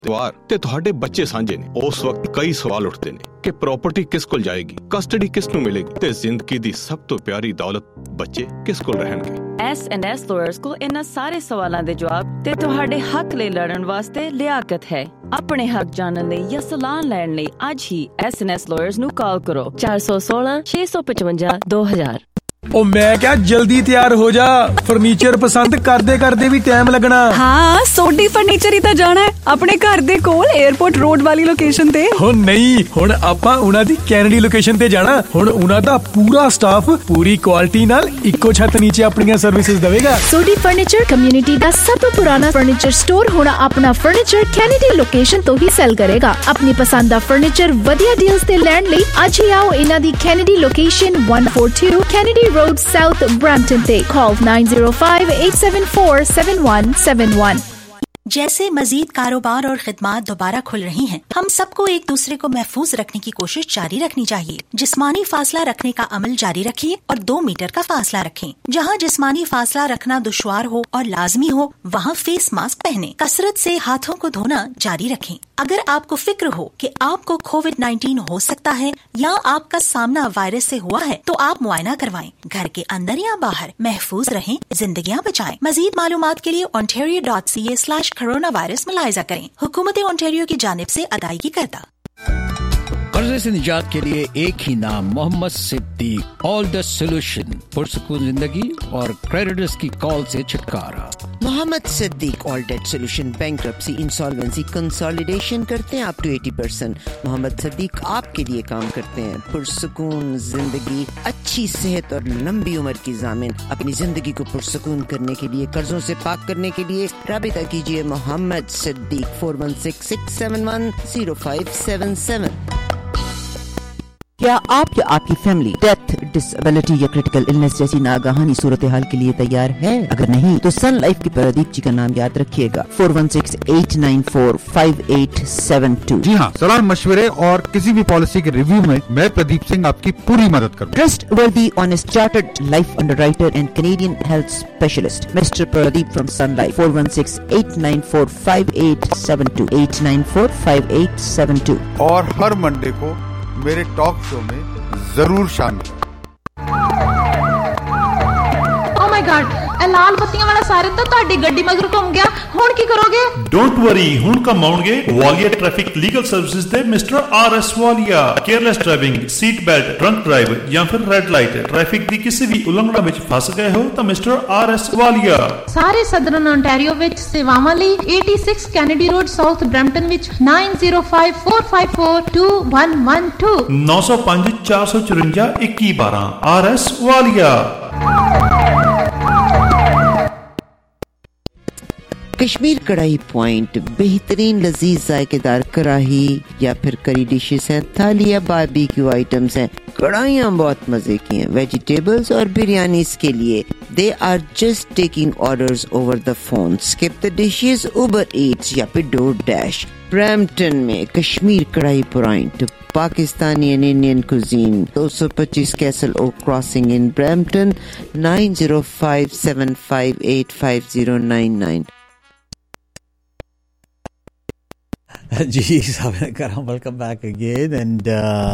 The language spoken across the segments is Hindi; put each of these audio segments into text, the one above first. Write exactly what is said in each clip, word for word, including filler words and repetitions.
ਤਿਉਹਾਰ ਤੇ ਤੁਹਾਡੇ ਬੱਚੇ ਸਾਂਝੇ ਨੇ, ਉਸ ਵਕਤ ਕਈ ਸਵਾਲ ਉੱਠਦੇ ਨੇ ਕਿ ਪ੍ਰਾਪਰਟੀ ਕਿਸ ਕੋਲ ਜਾਏਗੀ, ਕਸਟਡੀ ਕਿਸ ਨੂੰ ਮਿਲੇਗੀ ਤੇ ਜ਼ਿੰਦਗੀ ਦੀ ਸਭ ਤੋਂ ਪਿਆਰੀ ਦੌਲਤ ਬੱਚੇ ਕਿਸ ਕੋਲ ਰਹਿਣਗੇ। ਐਸ ਐਂਡ ਐਸ ਲਾਇਰਸ ਕੋਲ ਇਹਨਾਂ ਸਾਰੇ ਸਵਾਲਾਂ ਦੇ ਜਵਾਬ ਤੇ ਤੁਹਾਡੇ ਹੱਕ ਲਈ ਲੜਨ ਵਾਸਤੇ ਲਿਆਕਤ ਹੈ। ਆਪਣੇ ਹੱਕ ਜਾਣਨ ਲਈ ਜਾਂ ਸਲਾਹ ਲੈਣ ਲਈ ਅੱਜ ਹੀ ਐਸ ਐਂਡ ਐਸ ਲਾਇਰਸ ਨੂੰ ਕਾਲ ਕਰੋ ਚਾਰ ਸੌ ਸੋਲਾਂ ਛੇ ਸੌ ਪਚਵੰਜਾ ਦੋ ਹਜ਼ਾਰ। ਉਹ ਮੈਂ ਕਿਹਾ ਜਲਦੀ ਤਿਆਰ ਹੋ ਜਾ, ਫਰਨੀਚਰ ਪਸੰਦ ਕਰਦੇ ਕਰਦੇ ਵੀ ਟਾਈਮ ਲੱਗਣਾ। ਹਾਂ ਸੋਢੀ ਫਰਨੀਚਰ ਹੀ ਤਾਂ ਜਾਣਾ ਹੈ ਆਪਣੇ ਘਰ ਦੇ ਕੋਲ 에ਅਰਪੋਰਟ ਰੋਡ ਵਾਲੀ ਲੋਕੇਸ਼ਨ ਤੇ। ਹੁਣ ਨਹੀਂ, ਹੁਣ ਆਪਾਂ ਉਹਨਾਂ ਦੀ ਕੈਨੇਡੀ ਲੋਕੇਸ਼ਨ ਤੇ ਜਾਣਾ। ਹੁਣ ਉਹਨਾਂ ਦਾ ਪੂਰਾ ਸਟਾਫ ਪੂਰੀ ਕੁਆਲਿਟੀ ਨਾਲ ਇੱਕੋ ਛੱਤ ਨੀਚੇ ਆਪਣੀਆਂ ਸਰਵਿਸਿਜ਼ ਦੇਵੇਗਾ। ਸੋਢੀ ਫਰਨੀਚਰ ਕਮਿਊਨਿਟੀ ਦਾ ਸਭ ਤੋਂ ਪੁਰਾਣਾ ਫਰਨੀਚਰ ਸਟੋਰ ਹੁਣ ਆਪਣਾ ਫਰਨੀਚਰ ਕੈਨੇਡੀ ਲੋਕੇਸ਼ਨ ਤੋਂ ਹੀ ਸੈਲ ਕਰੇਗਾ। ਆਪਣੀ ਪਸੰਦ ਦਾ ਫਰਨੀਚਰ ਵਧੀਆ ਡੀਲਸ ਤੇ ਲੈਣ ਲਈ ਅੱਜ ਹੀ ਆਓ ਇਹਨਾਂ ਦੀ Kennedy location one forty-two Kennedy Road South Brampton te call nine zero five eight seven four seven one seven one। जैसे मजीद कारोबार और खिदमात दोबारा खुल रही हैं, हम सबको एक दूसरे को महफूज रखने की कोशिश जारी रखनी चाहिए। जिस्मानी फासला रखने का अमल जारी रखिए और दो मीटर का फासला रखें। जहां जिस्मानी फासला रखना दुश्वार हो और लाजमी हो, वहां फेस मास्क पहने। कसरत से हाथों को धोना जारी रखें। अगर आपको फिक्र हो कि आपको कोविड नाइन्टीन हो सकता है या आपका सामना वायरस से हुआ है, तो आप मुआयना करवाएं। घर के अंदर या बाहर महफूज रहें, जिंदगियां बचाएं। मजीद मालूमात के लिए ontario dot c a slash corona virus मुलाहिजा करें। हुकूमत ओंटारियो की जानिब से अदायगी करता। कर्जे से निजात के लिए एक ही नाम, Mohammad Siddiq. All the solution, पुरसुकून जिंदगी और क्रेडिटर्स की कॉल से छुटकारा। Mohammad Siddiq all debt solution, bankruptcy, insolvency, consolidation करते हैं अप टू अस्सी परसेंट। मोहम्मद सिद्दीक आपके लिए काम करते हैं। पुरसुकून जिंदगी, अच्छी सेहत और लंबी उम्र की जामिन। अपनी जिंदगी को पुरसुकून करने के लिए, कर्जों से पाक करने के लिए राबिता कीजिए Mohammad Siddiq four one six six seven one zero five seven seven. क्या आप या आपकी फैमिली डेथ, डिसेबिलिटी या क्रिटिकल इलनेस जैसी नागाहानी सूरत हाल के लिए तैयार है? अगर नहीं तो सन लाइफ के प्रदीप जी का नाम याद रखिएगा, four one six eight nine four five eight seven two. जी हाँ, सलाह मशवरे और किसी भी पॉलिसी के रिव्यू में मैं प्रदीप सिंह आपकी पूरी मदद करूँ। Trustworthy honest chartered life underwriter and Canadian health specialist mister Pradeep from Sun Life, four one six eight nine four five eight seven two eight nine four five eight seven two. और हर मंडे को मेरे टॉक शो में जरूर शामिल। Oh my God, लाल बत्तियां वाला सायरन तो ਤੁਹਾਡੀ ਗੱਡੀ ਮਗਰ ਘੁੰਮ ਗਿਆ। ਹੁਣ ਕੀ ਕਰੋਗੇ? डोंट वरी, ਹੁਣ ਕਮਾਉਣਗੇ ਵਾਲੀਆ ਟ੍ਰੈਫਿਕ ਲੀਗਲ ਸਰਵਿਸਿਜ਼ ਦੇ mister R S Walia. Careless driving, seat belt, drunk drive ਜਾਂ ਫਿਰ ਰੈੱਡ ਲਾਈਟ ਟ੍ਰੈਫਿਕ ਦੀ ਕਿਸੇ ਵੀ ਉਲੰਘਣਾ ਵਿੱਚ ਫਸ ਗਏ ਹੋ ਤਾਂ ਮਿਸਟਰ ਆਰ ਐਸ ਵਾਲੀਆ ਸਾਰੇ ਸਦਰਨ ontario ਵਿੱਚ ਸੇਵਾਵਾਂ ਲਈ eighty-six Kennedy road south Brampton ਵਿੱਚ nine zero five four five four two one one two nine zero five four four four one one one two। R S Walia. Kashmir कढ़ाई पॉइंट, बेहतरीन लजीज जायकेदार कढ़ाई या फिर करी डिशेस हैं, थाली या बारबेक्यू आइटम्स हैं। कढ़ाइयाँ बहुत मजे की हैं, वेजिटेबल्स और बिरयानी के लिए। They are just taking orders over the phone. Skip the dishes, Uber Eats या फिर डोर डैश। ब्रैम्पटन में कश्मीर कढ़ाई point, Pakistani and Indian cuisine, two twenty-five Castle Oak Crossing in Brampton, nine zero five seven five eight five zero nine nine। जी साहब ने कहा welcome back again and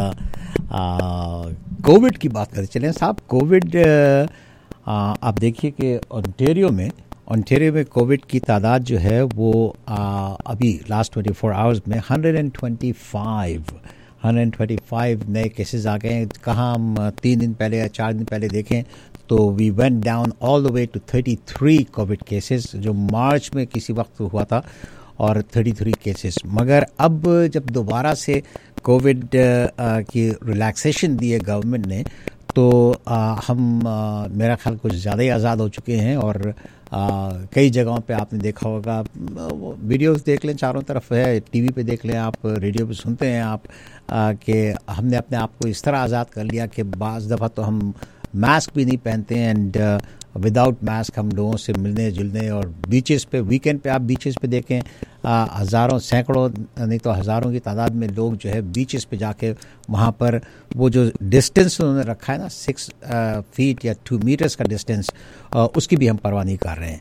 COVID की बात करते चलें साहब। कोविड आप देखिए कि ओंटारियो में ओंटारियो में कोविड की तादाद जो है वो आ, अभी लास्ट ट्वेंटी फोर आवर्स में one twenty-five one twenty-five नए केसेस आ गए हैं। कहाँ हम तीन दिन पहले या चार दिन पहले देखें तो we went down all the way to thirty-three COVID cases, जो मार्च में किसी वक्त हुआ था, और thirty-three केसेस। मगर अब जब दोबारा से कोविड की रिलैक्सेशन दी है गवर्नमेंट ने, तो आ, हम आ, मेरा ख्याल कुछ ज़्यादा ही आज़ाद हो चुके हैं। और आ, कई जगहों पे आपने देखा होगा, वीडियोस देख लें, चारों तरफ है, टीवी पे देख लें आप, रेडियो पे सुनते हैं आप, कि हमने अपने आप को इस तरह आज़ाद कर लिया कि बाज़ दफ़ा तो हम मास्क भी नहीं पहनते हैं एंड विदाउट मास्क हम लोगों से मिलने जुलने। और बीचेस पे, वीकेंड पे आप बीचेस पे देखें, आ, हज़ारों सैकड़ों नहीं तो हज़ारों की तादाद में लोग जो है बीचेस पे जाके वहाँ पर वो जो डिस्टेंस उन्होंने रखा है ना, सिक्स फीट या टू मीटर्स का डिस्टेंस, उसकी भी हम परवाह नहीं कर रहे हैं।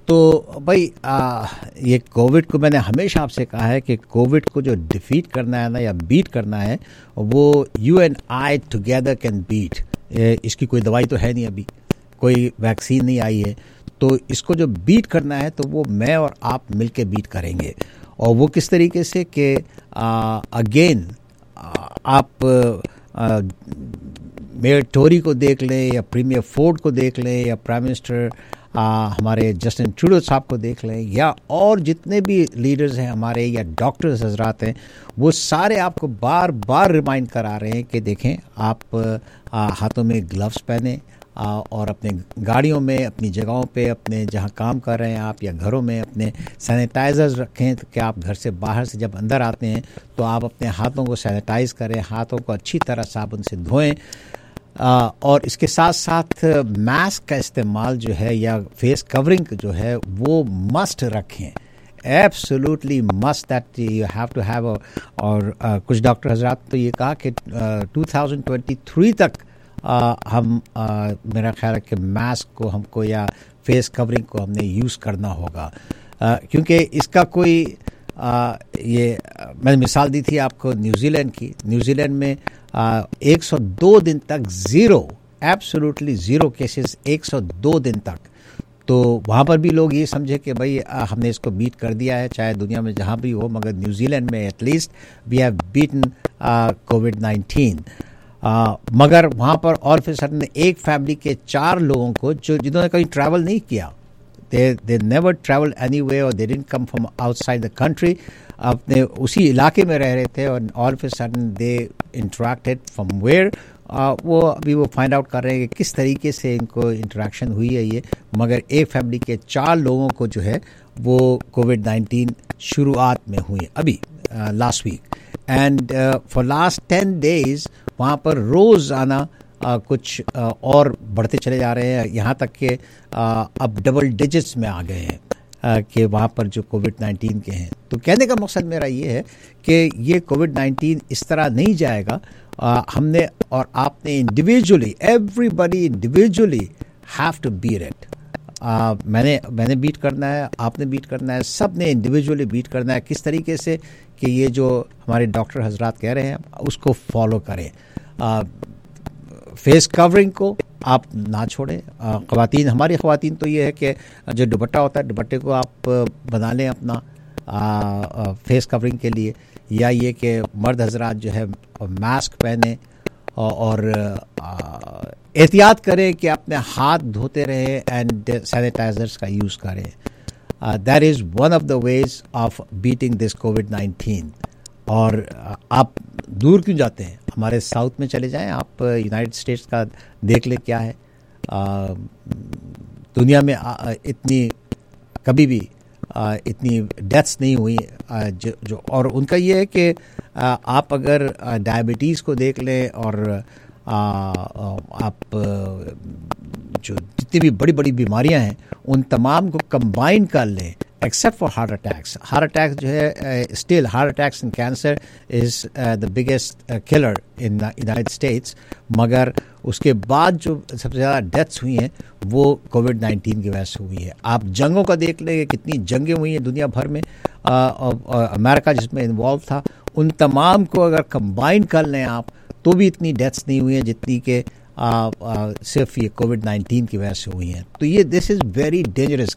तो भाई आ, ये कोविड को मैंने हमेशा आपसे कहा है कि कोविड को जो डिफीट करना है ना या बीट करना है वो you and I together can beat. इसकी कोई दवाई तो है नहीं, अभी कोई वैक्सीन नहीं आई है, तो इसको जो बीट करना है तो वो मैं और आप मिलके बीट करेंगे। और वो किस तरीके से कि अगेन आप आ, मेयर टोरी को देख लें या प्रीमियर फोर्ड को देख लें या प्राइम मिनिस्टर हमारे जस्टिन ट्रूडो साहब को देख लें या और जितने भी लीडर्स हैं हमारे या डॉक्टर्स हजरात हैं, वो सारे आपको बार बार रिमाइंड करा रहे हैं कि देखें आप आ, हाथों में ग्लव्स पहने और अपने गाड़ियों में, अपनी जगहों पे, अपने जहाँ काम कर रहे हैं आप या घरों में अपने सैनिटाइजर्स रखें तो कि आप घर से बाहर से जब अंदर आते हैं तो आप अपने हाथों को सैनिटाइज करें, हाथों को अच्छी तरह साबुन से धोएं। और इसके साथ साथ मास्क का इस्तेमाल जो है या फेस कवरिंग जो है वो मस्ट रखें, absolutely must, that you have to have. और uh, कुछ डॉक्टर हजरात तो ये कहा कि टू थाउजेंड ट्वेंटी थ्री तक uh, हम uh, मेरा ख्याल है कि मास्क को हमको या फेस कवरिंग को हमने यूज़ करना होगा, uh, क्योंकि इसका कोई uh, ये मैंने मिसाल दी थी आपको न्यूजीलैंड की। न्यूजीलैंड में uh, एक सौ दो दिन तक ज़ीरो, एब्सोल्युटली ज़ीरो केसेस एक सौ दो दिन तक। तो वहाँ पर भी लोग ये समझे कि भाई हमने इसको बीट कर दिया है, चाहे दुनिया में जहाँ भी हो, मगर न्यूजीलैंड में at least we have beaten COVID nineteen. मगर वहाँ पर ऑल ऑफ अ सडन एक फैमिली के चार लोगों को जो जिन्होंने कहीं ट्रैवल नहीं किया, they they never travel anywhere और they didn't come from outside the country, अपने उसी इलाके में रह रहे थे और all of a sudden they interacted from where, Uh, वो अभी वो फाइंड आउट कर रहे हैं कि किस तरीके से इनको इंटरेक्शन हुई है ये। मगर एक फैमिली के चार लोगों को जो है वो कोविड नाइन्टीन शुरुआत में हुई अभी last week, and for last ten days वहाँ पर रोज़ आना uh, कुछ uh, और बढ़ते चले जा रहे हैं, यहाँ तक कि uh, अब डबल डिजिट्स में आ गए हैं uh, कि वहाँ पर जो कोविड नाइन्टीन के हैं। तो कहने का मकसद मेरा ये है कि ये कोविड नाइन्टीन इस तरह नहीं जाएगा। Uh, हमने और आपने individually, everybody individually have to beat it. मैंने मैंने बीट करना है, आपने बीट करना है, सब ने इंडिविजुअली बीट करना है। किस तरीके से कि ये जो हमारे डॉक्टर हजरात कह रहे हैं उसको फॉलो करें। uh, फेस कवरिंग को आप ना छोड़ें। uh, ख़वातीन, हमारी ख़वातीन तो ये है कि जो दुपट्टा होता है दुपट्टे को आप बना लें अपना आ, फेस कवरिंग के लिए, या ये कि मर्द हजरात जो है मास्क पहने और एहतियात करें कि अपने हाथ धोते रहें एंड सैनिटाइजर्स का यूज़ करें। That is one of the ways of beating this COVID nineteen. और आप दूर क्यों जाते हैं, हमारे साउथ में चले जाएं, आप यूनाइटेड स्टेट्स का देख ले क्या है। आ, दुनिया में आ, इतनी कभी भी आ, इतनी डेथ्स नहीं हुई आ, जो, जो और उनका ये है कि आ, आप अगर डायबिटीज़ को देख लें और आ, आ, आप जो जितनी भी बड़ी बड़ी बीमारियां हैं उन तमाम को कंबाइन कर लें, except for heart attacks. Heart attacks जो है still heart attacks and cancer is the biggest killer in United States, मगर उसके बाद जो सबसे ज़्यादा डेथ्स हुई हैं वो कोविड नाइन्टीन की वजह से हुई है। आप जंगों का देख लें, कितनी जंगें हुई हैं दुनिया भर में, आ, आ, आ, अमेरिका जिसमें इन्वॉल्व था, उन तमाम को अगर कंबाइन कर लें आप तो भी इतनी डेथ्स नहीं हुई हैं जितनी के आ, आ, सिर्फ ये कोविड नाइन्टीन की वजह से हुई हैं। तो ये दिस इज़ वेरी डेंजरस।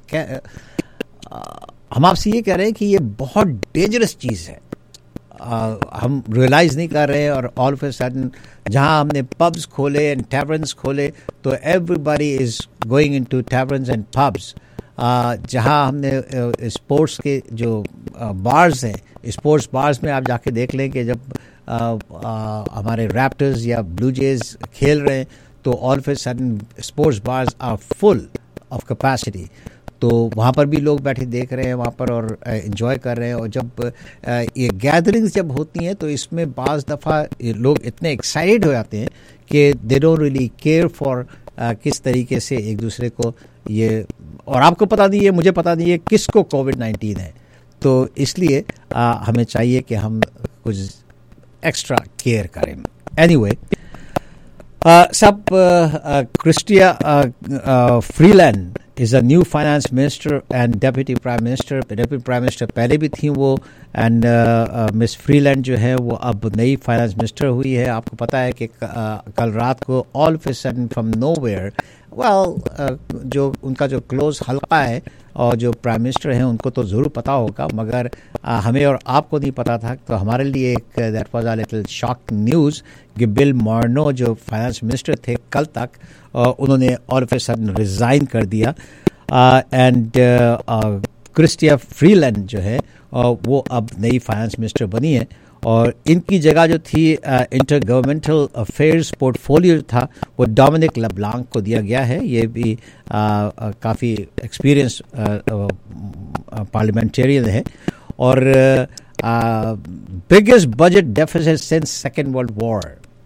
हम आपसे ये कह रहे हैं कि ये बहुत डेंजरस चीज़ है, आ, हम रियलाइज़ नहीं कर रहे हैं। और ऑल ऑफ अ सडन जहाँ हमने पब्स खोले एंड टैवर्न्स खोले तो everybody is going into taverns and pubs. जहाँ हमने स्पोर्ट्स के जो बार्स हैं, स्पोर्ट्स बार्स में आप जाके देख लें कि जब आ, आ, हमारे रैप्टर्स या ब्लू जेज खेल रहे हैं तो all of a sudden sports bars are full of capacity. तो वहाँ पर भी लोग बैठे देख रहे हैं वहाँ पर और एंजॉय कर रहे हैं। और जब ये गैदरिंग्स जब होती हैं तो इसमें बाज़ दफ़ा लोग इतने एक्साइटेड हो जाते हैं कि they don't really care for किस तरीके से एक दूसरे को ये, और आपको पता नहीं है, मुझे पता नहीं है किसको कोविड नाइन्टीन है। तो इसलिए आ, हमें चाहिए कि हम कुछ एक्स्ट्रा केयर करें। एनीवे सब Chrystia Freeland is a new finance minister and deputy prime minister. Deputy prime minister पहले भी थी वो, एंड मिस फ्रीलैंड जो है वो अब नई फाइनेंस मिनिस्टर हुई है. आपको पता है कि uh, कल रात को all of a sudden from nowhere, well जो उनका जो क्लोज हल्का है और जो प्राइम मिनिस्टर हैं उनको तो ज़रूर पता होगा, मगर uh, हमें और आपको नहीं पता था. तो हमारे लिए एक that was a little shock news कि बिल मॉर्नो जो फाइनेंस मिनिस्टर थे कल तक, uh, उन्होंने all of a sudden resign कर दिया. एंड क्रिस्टिया फ्रीलैंड जो है uh, वो अब नई फाइनेंस मिनिस्टर बनी है, और इनकी जगह जो थी इंटर गवर्नमेंटल अफेयर्स पोर्टफोलियो था वो डोमिनिक लेब्लांक को दिया गया है. ये भी काफ़ी एक्सपीरियंस पार्लियामेंटेरियन है. और biggest budget deficit since second world war.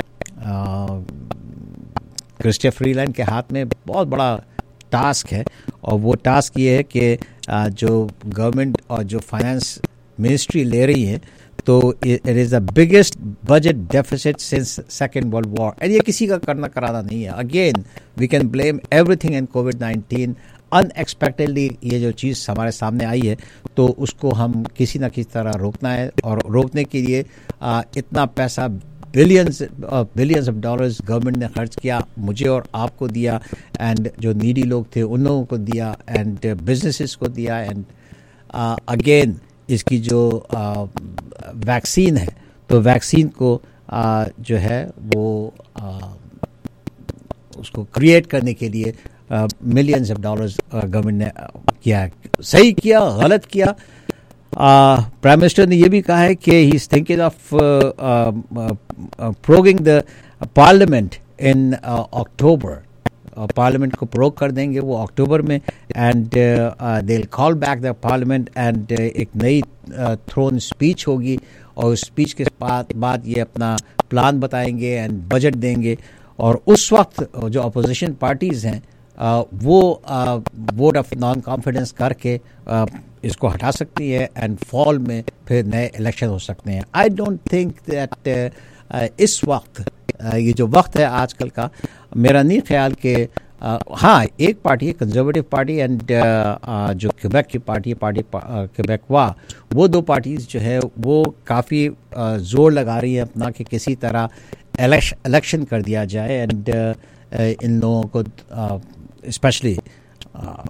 Chrystia Freeland के हाथ में बहुत बड़ा टास्क है, और वो टास्क ये है कि जो गवर्नमेंट और जो फाइनेंस मिनिस्ट्री ले रही है, तो it is the biggest budget deficit since second world war. And ये किसी का करना कराना नहीं है. Again we can blame everything in COVID nineteen. Unexpectedly ये जो चीज़ हमारे सामने आई है, तो उसको हम किसी न किसी तरह रोकना है, और रोकने के लिए आ, इतना पैसा billions billions of dollars government ने खर्च किया, मुझे और आपको दिया, एंड जो नीडी लोग थे उन लोगों को दिया, एंड बिजनेसेस को दिया. एंड अगेन इसकी जो वैक्सीन है, तो वैक्सीन को आ, जो है वो आ, उसको क्रिएट करने के लिए मिलियंस ऑफ डॉलर्स गवर्नमेंट ने किया. सही किया, गलत किया. प्राइम मिनिस्टर ने ये भी कहा है कि he is thinking of proroguing the parliament in October. Parliament को प्रोग कर देंगे वो अक्टूबर में, and they will call back the parliament, and एक नई थ्रोन स्पीच होगी, और उस स्पीच के बाद बाद ये अपना प्लान बताएंगे एंड बजट देंगे. और उस वक्त जो अपोजिशन पार्टीज़ हैं uh, वो वोट ऑफ नॉन कॉन्फिडेंस करके uh, इसको हटा सकती है, एंड फॉल में फिर नए इलेक्शन हो सकते हैं. आई डोंट थिंक दैट इस वक्त uh, ये जो वक्त है आजकल का, मेरा नहीं ख्याल कि uh, हाँ एक पार्टी है कंजर्वेटिव पार्टी, एंड uh, जो क्वेबेक की पार्टी है पार्टी क्वेबेकवा, वो दो पार्टीज जो है वो काफ़ी uh, जोर लगा रही है अपना कि किसी तरह इलेक्शन कर दिया जाए, एंड uh, इन लोगों को स्पेशली uh,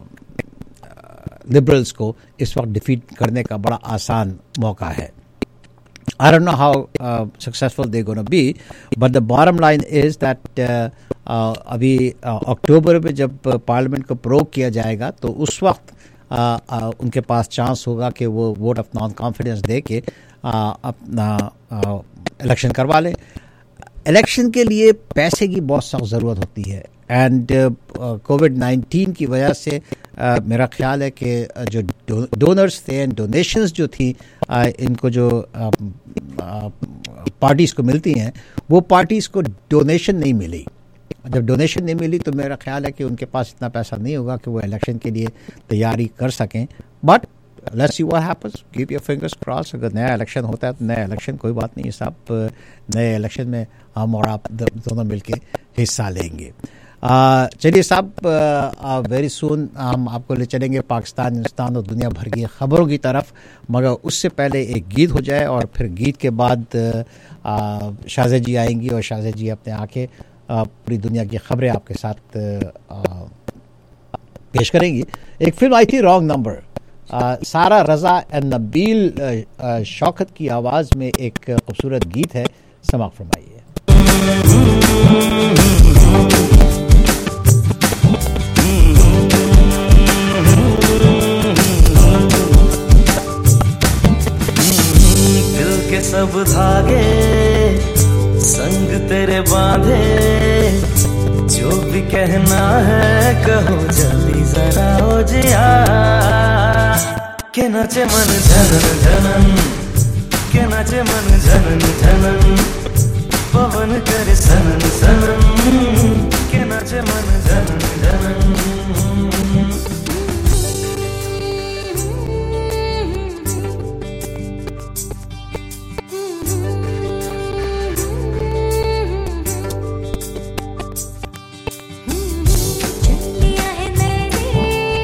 लिबरल्स को इस वक्त डिफीट करने का बड़ा आसान मौका है. I don't know how uh, successful they're going to be, but the bottom line is that uh, uh, अभी अक्टूबर में जब पार्लियामेंट को प्रोग किया जाएगा, तो उस वक्त uh, uh, उनके पास चांस होगा कि वो वोट ऑफ नॉन कॉन्फिडेंस दे के uh, अपना इलेक्शन uh, करवा लें. इलेक्शन के लिए पैसे की बहुत सख्त ज़रूरत होती है, एंड कोविड नाइन्टीन की वजह से uh, मेरा ख्याल है कि uh, जो डो, डोनर्स थे एंड डोनेशंस जो थी uh, इनको जो पार्टीज़ uh, uh, को मिलती हैं, वो पार्टीज़ को डोनेशन नहीं मिली. जब डोनेशन नहीं मिली तो मेरा ख्याल है कि उनके पास इतना पैसा नहीं होगा कि वो इलेक्शन के लिए तैयारी कर सकें. But let's see what happens, keep your fingers cross. अगर नया इलेक्शन होता है तो नया इलेक्शन, कोई बात नहीं साहब, नए इलेक्शन में हम और आप दोनों मिलके हिस्सा लेंगे. चलिए साहब, वेरी सून हम आपको ले चलेंगे पाकिस्तान, हिंदुस्तान और दुनिया भर की खबरों की तरफ, मगर उससे पहले एक गीत हो जाए, और फिर गीत के बाद शाहज़ेद जी आएंगी, और शाहज़ेद जी अपने आके पूरी दुनिया की खबरें आपके साथ आ, पेश करेंगी. एक फिल्म आई थी रॉन्ग नंबर, सारा रज़ा एंड नबील शौकत की आवाज़ में एक खूबसूरत गीत है, समाअत फरमाइए. दिल के सब धागे संग तेरे बांधे, जो भी कहना है कहो जल्दी जरा हो जिया. के नाचे मन झनन झनन, के नाचे मन झनन झनन, पवन करे सनन सनन, के नाचे मन झनन झनन. चुटिया है मेरी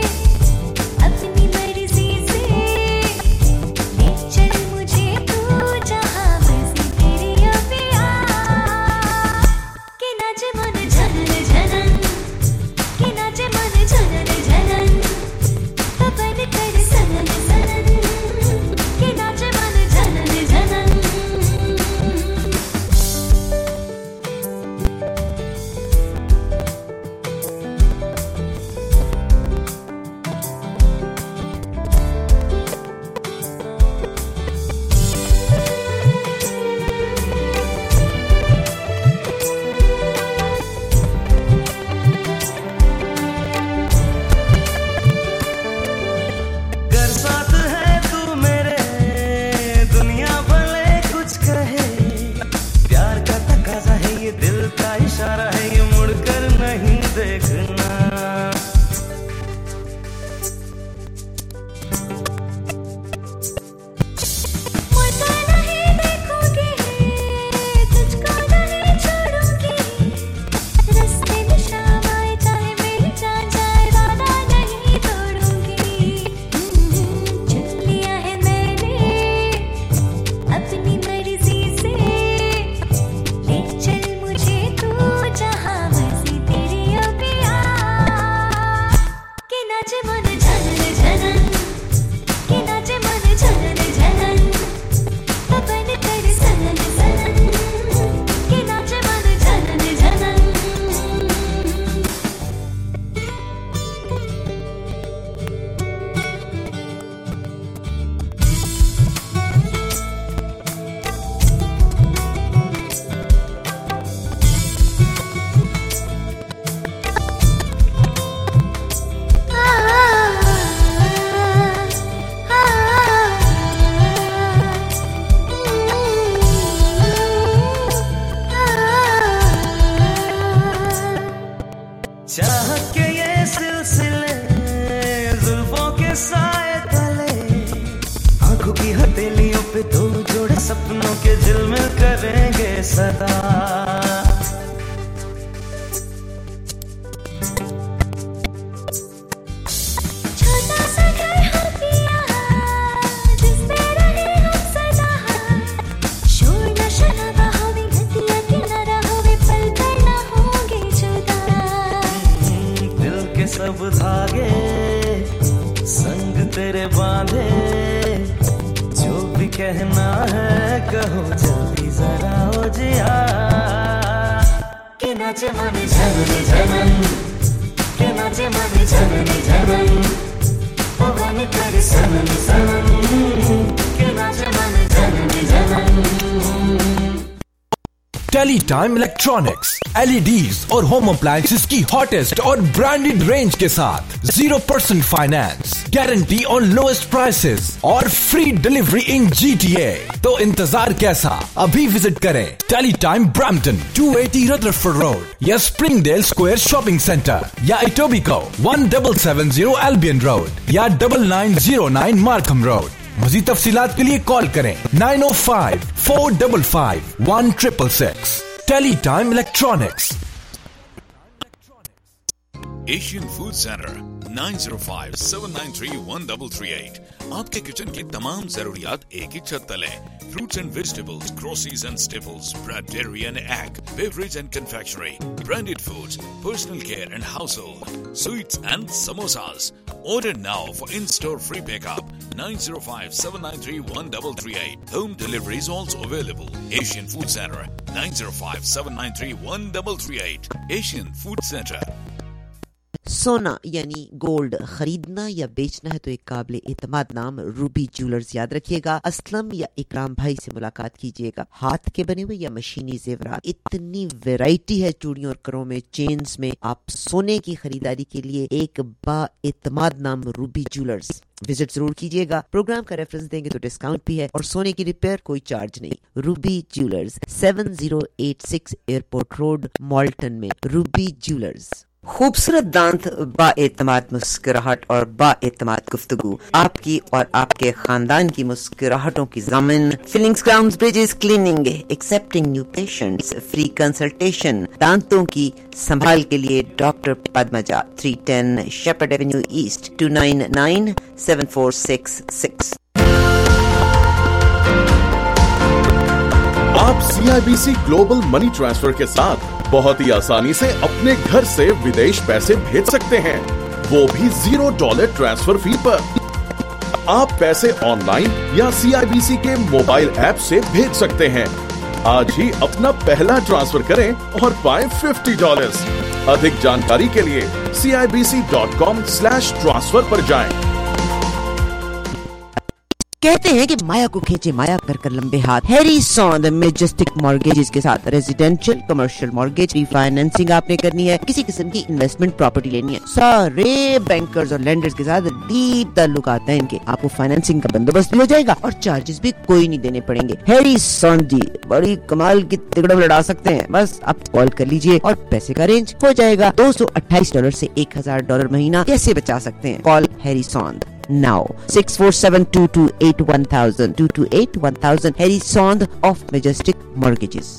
सपनों के झिलमिल करेंगे सदा। छोटा सा घर हो पिया जिसमें रहे हम सदा, शोर न शराबा होवे, घटिया किनारा होवे, पल भर न होंगे जुदा। दिल के सब धागे संग तेरे बांधे, जो भी कहना है कहो जल्दी जरा हो जिया। के नाचे मन झनन झनन, के नाचे मन झनन झनन, पवन करे सनन सनन, के नाचे मन झनन झनन। टेलीटाइम इलेक्ट्रॉनिक्स, एलईडीज और होम अप्लायंसेस की हॉटेस्ट और ब्रांडेड रेंज के साथ zero percent finance, guarantee on lowest prices और फ्री डिलीवरी इन जीटीए। तो इंतजार कैसा, अभी विजिट करें Teletime Brampton two eighty Rutherford Road या स्प्रिंगडेल स्क्वायर शॉपिंग सेंटर या Etobicoke one seven seven zero Albion Road या double nine zero nine Markham Road. मज़ीद तफसीलात के लिए कॉल करें nine O five four five five one six six six. Teletime electronics. Asian food centre nine zero five seven nine three one three three eight. आपके किचन की तमाम जरूरियात एक ही छत तले। Fruits and vegetables, groceries and staples, bread, dairy and egg, beverage and confectionery, branded foods, personal care and household, sweets and samosas. Order now for in-store free pickup nine zero five seven nine three one three three eight. Home delivery is also available. Asian Food Center nine zero five seven nine three one three three eight. Asian Food Center. सोना यानी गोल्ड खरीदना या बेचना है तो एक काबिल एतमाद नाम रूबी ज्वेलर्स याद रखिएगा। असलम या इकराम भाई से मुलाकात कीजिएगा। हाथ के बने हुए या मशीनी जेवरात, इतनी वैरायटी है चूड़ियों और करों में, चेन्स में। आप सोने की खरीदारी के लिए एक बा एतमाद नाम रूबी ज्वेलर्स विजिट जरूर कीजिएगा। प्रोग्राम का रेफरेंस देंगे तो डिस्काउंट भी है और सोने की रिपेयर कोई चार्ज नहीं। Ruby Jewellers seven zero eight six Airport Road Malton में। Ruby Jewellers. खूबसूरत दांत, बाएतमाद मुस्कुराहट और बाएतमाद गुफ्तगू, आपकी और आपके खानदान की मुस्कुराहटों की ज़मीन। Fillings, crowns, bridges, cleaning, accepting new patients, free consultation. दांतों की संभाल के लिए doctor Padmaja, three ten Shepard Avenue East, two nine nine seven four six six. आप सीआईबीसी ग्लोबल मनी ट्रांसफर के साथ बहुत ही आसानी से अपने घर से विदेश पैसे भेज सकते हैं, वो भी जीरो डॉलर ट्रांसफर फी पर। आप पैसे ऑनलाइन या सीआईबीसी के मोबाइल ऐप से भेज सकते हैं। आज ही अपना पहला ट्रांसफर करें और पाएं फिफ्टी डॉलर्स। अधिक जानकारी के लिए C I B C dot com slash transfer पर जाएं। कहते हैं कि माया को खींचे माया कर कर लंबे हाथ। हैरी सॉन्द मेजेस्टिक मॉर्गेजेस के साथ रेजिडेंशियल, कमर्शियल मॉर्गेज, रीफाइनेंसिंग आपने करनी है, किसी किस्म की इन्वेस्टमेंट प्रॉपर्टी लेनी है, सारे बैंकर्स और लेंडर्स के साथ डीप ताल्लुकात हैं इनके। आपको फाइनेंसिंग का बंदोबस्त भी हो जाएगा और चार्जेस भी कोई नहीं देने पड़ेंगे। हैरी सॉन्द जी बड़ी कमाल की तिगड़म लड़ा सकते हैं। बस आप कॉल कर लीजिए और पैसे का अरेंज हो जाएगा। दो सौ अट्ठाईस डॉलर से एक हजार डॉलर महीना कैसे बचा सकते हैं? Call Harry Sond now six four seven two two eight one thousand two two eight one thousand. Harry Sond of Majestic Mortgages.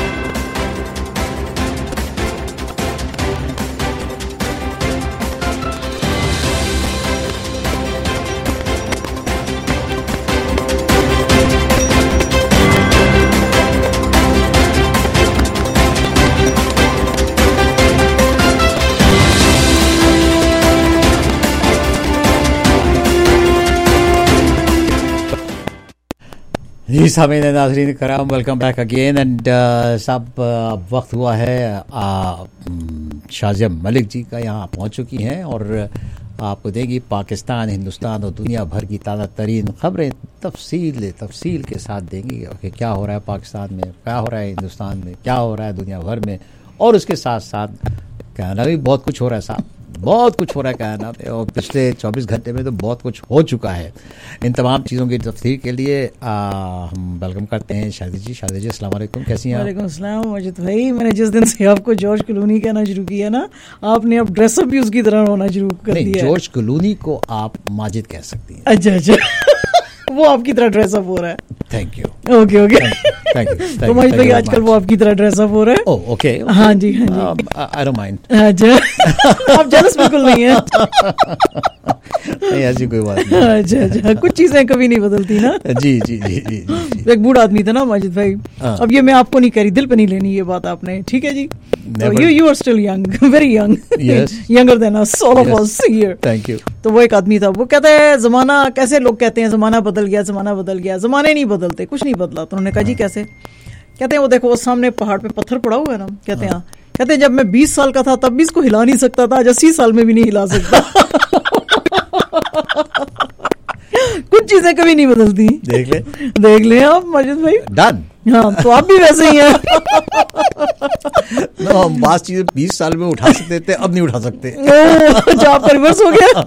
जी सामीन नाज़रीन कराम, वेलकम बैक अगेन। एंड साहब वक्त हुआ है शाजिया मलिक जी का यहाँ पहुँच चुकी हैं और आपको देगी पाकिस्तान, हिंदुस्तान और दुनिया भर की ताज़ा तरीन खबरें तफसील तफसील के साथ देंगी कि क्या हो रहा है पाकिस्तान में, क्या हो रहा है हिंदुस्तान में, क्या हो रहा है दुनिया भर में। और उसके साथ साथ कहना भी बहुत कुछ हो रहा है साहब, बहुत कुछ हो रहा है कहना पे। और पिछले चौबीस घंटे में तो बहुत कुछ हो चुका है। इन तमाम चीज़ों की तफसीर के लिए आ, हम वेलकम करते हैं शादी जी। शादी जी अस्सलाम वालेकुम, कैसी हैं आप? वालेकुम अस्सलाम मजिद भाई। मैंने जिस दिन से आपको जॉर्ज क्लूनी कहना शुरू किया ना, आपने अब ड्रेसअप भी उसकी तरह होना शुरू कर दिया। जॉर्ज क्लूनी को आप माजिद कह सकती हैं। अच्छा अच्छा वो आपकी तरह ड्रेसअप हो रहा है। Thank you. Okay okay, thank you. तो महेश भाई आजकल वो आपकी तरह ड्रेसअप हो रहा है। Oh okay. हाँ जी हाँ जी, आई डोंट माइंड। अच्छा, आप जेलस बिल्कुल नहीं है। नहीं ऐसी कोई बात नहीं। अच्छा अच्छा, कुछ चीजें कभी नहीं बदलती ना। जी जी जी जी जी। एक बूढ़ा आदमी था ना माजिद भाई, अब ये मैं आपको नहीं कह रही, दिल पे नहीं लेनी ये बात आपने, ठीक है जी। You you are still young, very young, younger than us, all of us here. Thank you. तो वो एक आदमी था, वो कहता है जमाना, कैसे लोग कहते हैं जमाना बदल गया, जमाना बदल गया, जमाने नहीं बदलते, कुछ नहीं बदला। तो उन्होंने कहा जी कैसे? कहते हैं वो देखो वो सामने पहाड़ पे पत्थर पड़ा हुआ है ना, कहते हैं कहते हैं जब मैं बीस साल का था तब भी इसको हिला नहीं सकता था, आज अस्सी साल में भी नहीं हिला सकता। कुछ चीजें कभी नहीं बदलती। देख ले देख ले आप माजिद भाई। डन। हाँ, तो आप भी वैसे ही हैं। no, हम बात चीजें बीस साल में उठा सकते थे, अब नहीं उठा सकते। अच्छा, आपका रिवर्स हो गया।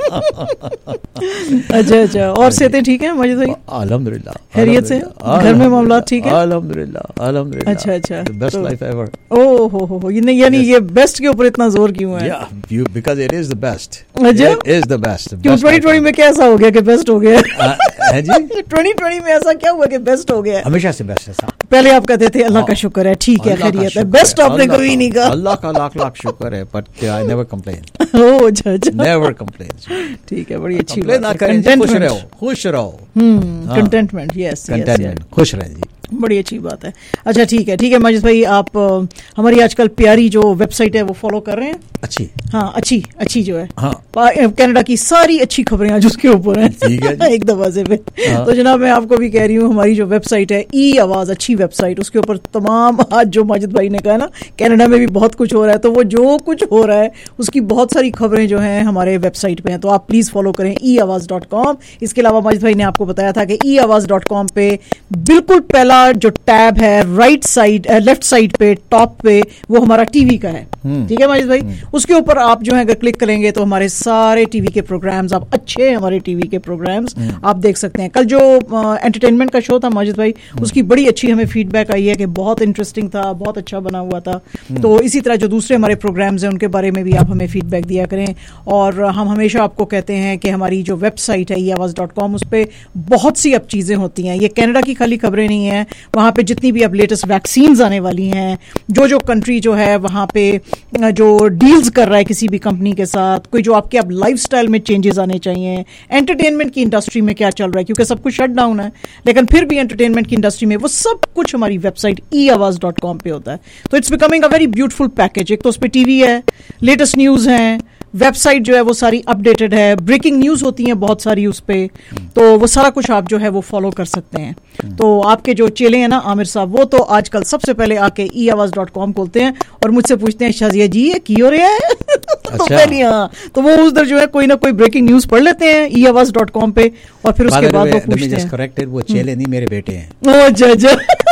अच्छा अच्छा, और सेहतें ठीक है माजिद भाई? अल्हम्दुलिल्लाह, खैरियत से, घर में मामला ठीक है? अल्हम्दुलिल्लाह अल्हम्दुलिल्लाह। अच्छा अच्छा, बेस्ट लाइफ एवर। ओह हो हो, यानी ये बेस्ट के ऊपर इतना जोर क्यों है? Because it is the best. अच्छा, इट इज द बेस्ट। क्यों ट्वेंटी ट्वेंटी में क्या ऐसा हो गया कि बेस्ट हो गया है जी? ट्वेंटी ट्वेंटी में ऐसा क्या हुआ कि बेस्ट हो गया? हमेशा से बेस्ट है साहब। पहले आप कहते थे अल्लाह का शुक्र है, ठीक है, खैरियत है, बेस्ट आपने कभी नहीं कहा। अल्लाह का लाख लाख शुक्र है, but I never complain. Oh अच्छा अच्छा, नेवर कंप्लेन। ठीक है, बड़ी अच्छी बात है। कंटेंटमेंट, खुश रहो, खुश रहो। हम्म, कंटेंटमेंट, यस कंटेंटमेंट, खुश रहें जी। बड़ी अच्छी बात है। अच्छा ठीक है ठीक है माजिद भाई, आप हमारी आजकल प्यारी जो वेबसाइट है वो फॉलो कर रहे हैं? अच्छी, हाँ अच्छी अच्छी जो है, हाँ, कनाडा की सारी अच्छी खबरें आज उसके ऊपर हैं। ठीक है एक दरवाजे पे। हाँ। तो जनाब मैं आपको भी कह रही हूँ, हमारी जो वेबसाइट है ई आवाज, अच्छी वेबसाइट, उसके ऊपर तमाम, आज जो माजिद भाई ने कहा ना कनाडा में भी बहुत कुछ हो रहा है, तो वो जो कुछ हो रहा है उसकी बहुत सारी खबरें जो हैं हमारे वेबसाइट पे हैं, तो आप प्लीज फॉलो करें ई आवाज डॉट कॉम। इसके अलावा माजिद भाई ने आपको बताया था कि ई आवाज डॉट कॉम पे बिल्कुल पहला जो टैब है राइट साइड, लेफ्ट साइड पे टॉप पे, वो हमारा टीवी का है। ठीक है माजिद भाई, उसके ऊपर आप जो है अगर क्लिक करेंगे तो हमारे सारे टीवी के प्रोग्राम्स, आप अच्छे हमारे टीवी के प्रोग्राम्स आप देख सकते हैं। कल जो एंटरटेनमेंट का शो था माजिद भाई, उसकी बड़ी अच्छी हमें फीडबैक आई है कि बहुत इंटरेस्टिंग था, बहुत अच्छा बना हुआ था। तो इसी तरह जो दूसरे हमारे प्रोग्राम्स हैं उनके बारे में भी आप हमें फीडबैक दिया करें। और हम हमेशा आपको कहते हैं कि हमारी जो वेबसाइट है ई आवाज डॉट कॉम, उस पर बहुत सी अब चीज़ें होती हैं। ये कनाडा की खाली खबरें नहीं हैं, वहाँ पे जितनी भी अब लेटेस्ट वैक्सीन्स आने वाली हैं, जो जो कंट्री जो है वहाँ पे जो डील्स कर रहा है किसी भी कंपनी के साथ, कोई जो आपके अब लाइफस्टाइल में चेंजेस आने चाहिए, एंटरटेनमेंट की इंडस्ट्री में क्या चल रहा है, क्योंकि सब कुछ शट डाउन है, लेकिन फिर भी एंटरटेनमेंट की इंडस्ट्री में वो सब कुछ हमारी वेबसाइट ई आवाज डॉट कॉम पे होता है। तो it's becoming a very beautiful package. एक तो उस पर टीवी है, लेटेस्ट न्यूज़ हैं, वेबसाइट जो है वो सारी अपडेटेड है, ब्रेकिंग न्यूज़ होती हैं बहुत सारी उस पर, तो वो सारा कुछ आप जो है वो फॉलो कर सकते हैं। तो आपके जो चेले हैं ना आमिर साहब, वो तो आजकल सबसे पहले आके ई आवाज डॉट कॉम खोलते हैं और मुझझसे पूछते हैं शाजिया जी ये की हो रहा है। तो पहले हाँ, तो वो उधर जो है कोई ना कोई ब्रेकिंग न्यूज़ पढ़ लेते हैं ई आवाज डॉट कॉम पे, और फिर उसके बाद वो पूछते हैं। करेक्टेड, वो चेले नहीं मेरे बेटे हैं। अच्छा अच्छा,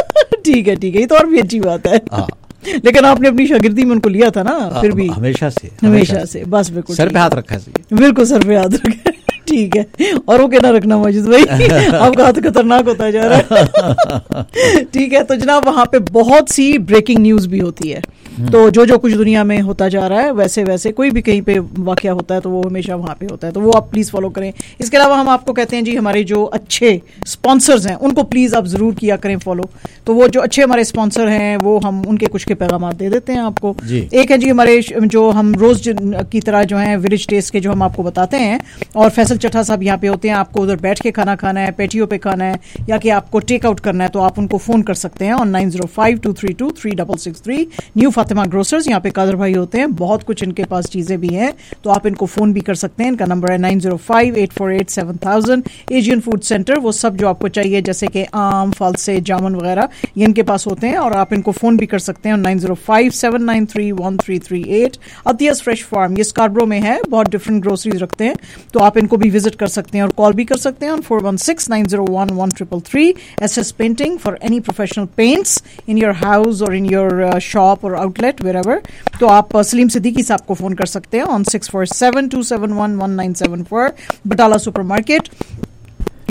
ठीक है ठीक है, ये तो और भी अच्छी बात है। लेकिन आपने अपनी शागिर्दी में उनको लिया था ना, फिर भी हमेशा से हमेशा से, बस बिल्कुल सर पे हाथ रखा है, बिल्कुल सर पे हाथ रखा, ठीक है। और वो कहना रखना माजिद भाई, आपका हाथ खतरनाक होता जा रहा है। ठीक है, तो जनाब वहाँ पे बहुत सी ब्रेकिंग न्यूज़ भी होती है, तो जो जो कुछ दुनिया में होता जा रहा है वैसे वैसे कोई भी कहीं पे वाकया होता है तो वो हमेशा वहाँ पे होता है, तो वो आप प्लीज़ फॉलो करें। इसके अलावा हम आपको कहते हैं जी, हमारे जो अच्छे स्पॉन्सर्स हैं उनको प्लीज़ आप ज़रूर किया करें फॉलो। तो वो जो अच्छे हमारे स्पॉन्सर हैं वो हम उनके कुछ के पैगाम दे देते हैं आपको। एक है जी हमारे जो हम रोज़ की तरह जो है विलेज टेस्ट के जो हम आपको बताते हैं, और फैसल चट्टा साहब यहाँ पे होते हैं, आपको उधर बैठ के खाना खाना है, पेटियो पे खाना है, या कि आपको टेक आउट करना है, तो आप उनको फ़ोन कर सकते हैं on nine zero five two three two three double six three. New Fatima Grocers, यहाँ पे कादर भाई होते हैं, बहुत कुछ इनके पास चीज़ें भी हैं, तो आप इनको फ़ोन भी कर सकते हैं। इनका नंबर है nine zero five eight four eight seven thousand. Asian food centre, वो सब जो आपको चाहिए जैसे कि आम, फल से जामुन वगैरह, ये इनके पास होते हैं, और आप इनको फ़ोन भी कर सकते हैं nine zero five seven nine three one three three eight. Atiyas fresh farm, ये स्कार्बरो में है, बहुत डिफरेंट ग्रोसरीज रखते हैं, तो आप इनको भी विजिट कर सकते हैं, और कॉल भी कर सकते हैं on four one six nine zero one one triple three. S S painting for any professional paints in your house और इन योर शॉप और आउटलेट वेयर एवर, तो आप सलीम सिद्दीकी साहब को फोन कर सकते हैं on six four seven two seven one one nine seven four. Batala supermarket,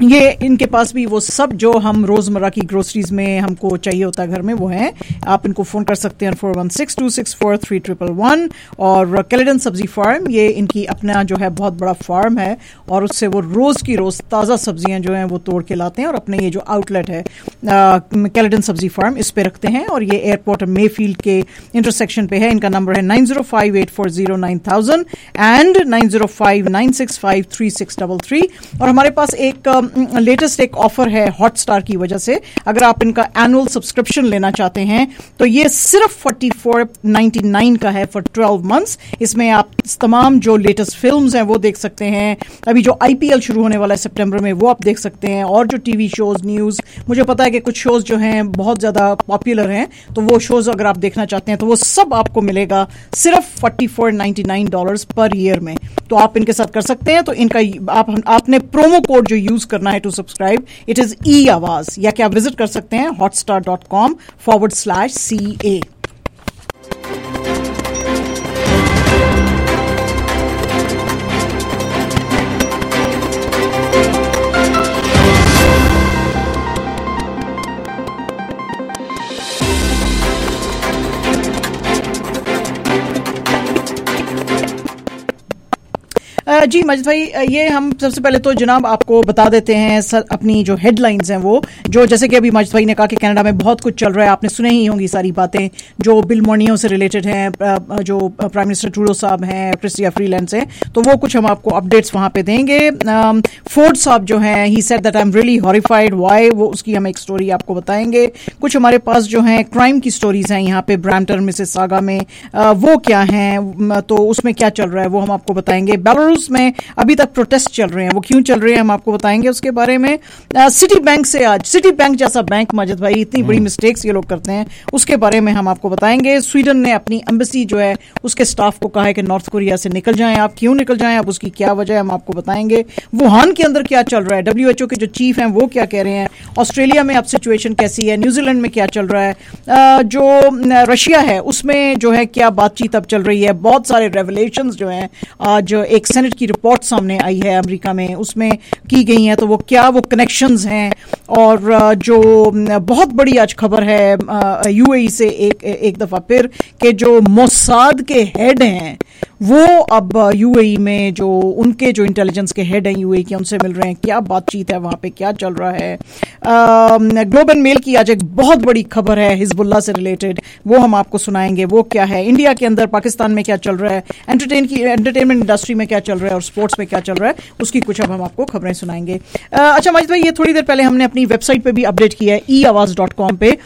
ये इनके पास भी वो सब जो हम रोजमर्रा की ग्रोसरीज में हमको चाहिए होता है घर में वो है। आप इनको फोन कर सकते हैं four one six two six four three triple one. और कैलेडन सब्जी फार्म, ये इनकी अपना जो है बहुत बड़ा फार्म है और उससे वो रोज की रोज ताज़ा सब्जियां जो हैं वो तोड़ के लाते हैं और अपने ये जो आउटलेट है कैलेडन सब्जी फार्म इस पे रखते हैं। और ये एयरपोर्ट मेफील्ड के इंटरसेक्शन पे है। इनका नंबर है nine zero five eight four zero nine thousand and nine zero five nine six five three six double three. और हमारे पास एक लेटेस्ट एक ऑफर है हॉटस्टार की वजह से। अगर आप इनका एनुअल सब्सक्रिप्शन लेना चाहते हैं तो ये सिर्फ फोर्टी फोर नाइन्टी नाइन का है फॉर ट्वेल्व मंथ्स। इसमें आप तमाम जो लेटेस्ट फिल्म्स हैं वो देख सकते हैं। अभी जो आईपीएल शुरू होने वाला है सितंबर में वो आप देख सकते हैं। और जो टीवी शोज, न्यूज, मुझे पता है कि कुछ शोज जो हैं बहुत ज्यादा पॉपुलर हैं तो वो शोज अगर आप देखना चाहते हैं तो वो सब आपको मिलेगा सिर्फ forty four ninety nine dollars per year में। तो आप इनके साथ कर सकते हैं। तो इनका आप आपने प्रोमो कोड जो यूज करना है to subscribe, it is E Awaaz, या कि आप विजिट कर सकते हैं Hotstar dot com forward slash C A. जी माजिद भाई, ये हम सबसे पहले तो जनाब आपको बता देते हैं सर, अपनी जो हेडलाइंस हैं वो जो, जैसे कि अभी माजिद भाई ने कहा कि कनाडा में बहुत कुछ चल रहा है, आपने सुने ही होंगी सारी बातें जो बिल मॉर्नियो से रिलेटेड हैं, जो प्राइम मिनिस्टर ट्रूडो साहब हैं, क्रिस्टिया फ्रीलैंड से, तो वो कुछ हम आपको अपडेट्स वहां पे देंगे। फोर्ड साहब जो हैं, he said that I am really horrified why, वो उसकी हम एक स्टोरी आपको बताएंगे। कुछ हमारे पास जो है क्राइम की स्टोरीज हैं यहाँ पे ब्रैम्पटन मिसिसागा में, वो क्या हैं, तो उसमें क्या चल रहा है वो हम आपको बताएंगे। बेलारूस में अभी तक प्रोटेस्ट चल रहे हैं, वो क्यों चल रहे हैं हम आपको बताएंगे उसके बारे में। सिटी बैंक से आज, सिटी बैंक जैसा बैंक माजिद भाई, इतनी बड़ी मिस्टेक्स ये लोग करते हैं, उसके बारे में हम आपको बताएंगे। स्वीडन ने अपनी एम्बेसी जो है उसके स्टाफ को कहा है कि नॉर्थ कोरिया से निकल जाएं। आप क्यों निकल जाएं, अब उसकी क्या वजह है हम आपको बताएंगे। वुहान के अंदर क्या चल रहा है, डब्ल्यूएचओ के जो चीफ हैं वो क्या कह रहे हैं। ऑस्ट्रेलिया में अब सिचुएशन कैसी है, न्यूजीलैंड में क्या चल रहा है, जो रशिया है उसमें जो है क्या बातचीत अब चल रही है। बहुत सारे रेवलेशंस जो हैं, आज एक सेनेट की रिपोर्ट सामने आई है अमेरिका में, उसमें की गई हैं, तो वो क्या वो कनेक्शंस हैं। और जो बहुत बड़ी आज खबर है यूएई से एक एक दफा फिर कि जो मोसाद के हेड हैं वो अब यूएई में, जो उनके जो इंटेलिजेंस के हेड हैं यूएई के, उनसे मिल रहे हैं। क्या बातचीत है वहां पे, क्या चल रहा है। ग्लोब एंड मेल की आज एक बहुत बड़ी खबर है हिजबुल्लाह से रिलेटेड, वो हम आपको सुनाएंगे वो क्या है। इंडिया के अंदर, पाकिस्तान में क्या चल रहा है, एंटरटेन की एंटरटेनमेंट इंडस्ट्री में क्या चल रहा है और स्पोर्ट्स में क्या चल रहा है, उसकी कुछ अब हम आपको खबरें सुनाएंगे। अच्छा माजिद भाई, ये थोड़ी देर पहले हमने अपनी वेबसाइट पे भी अपडेट किया है ई आवाज डॉट कॉम पे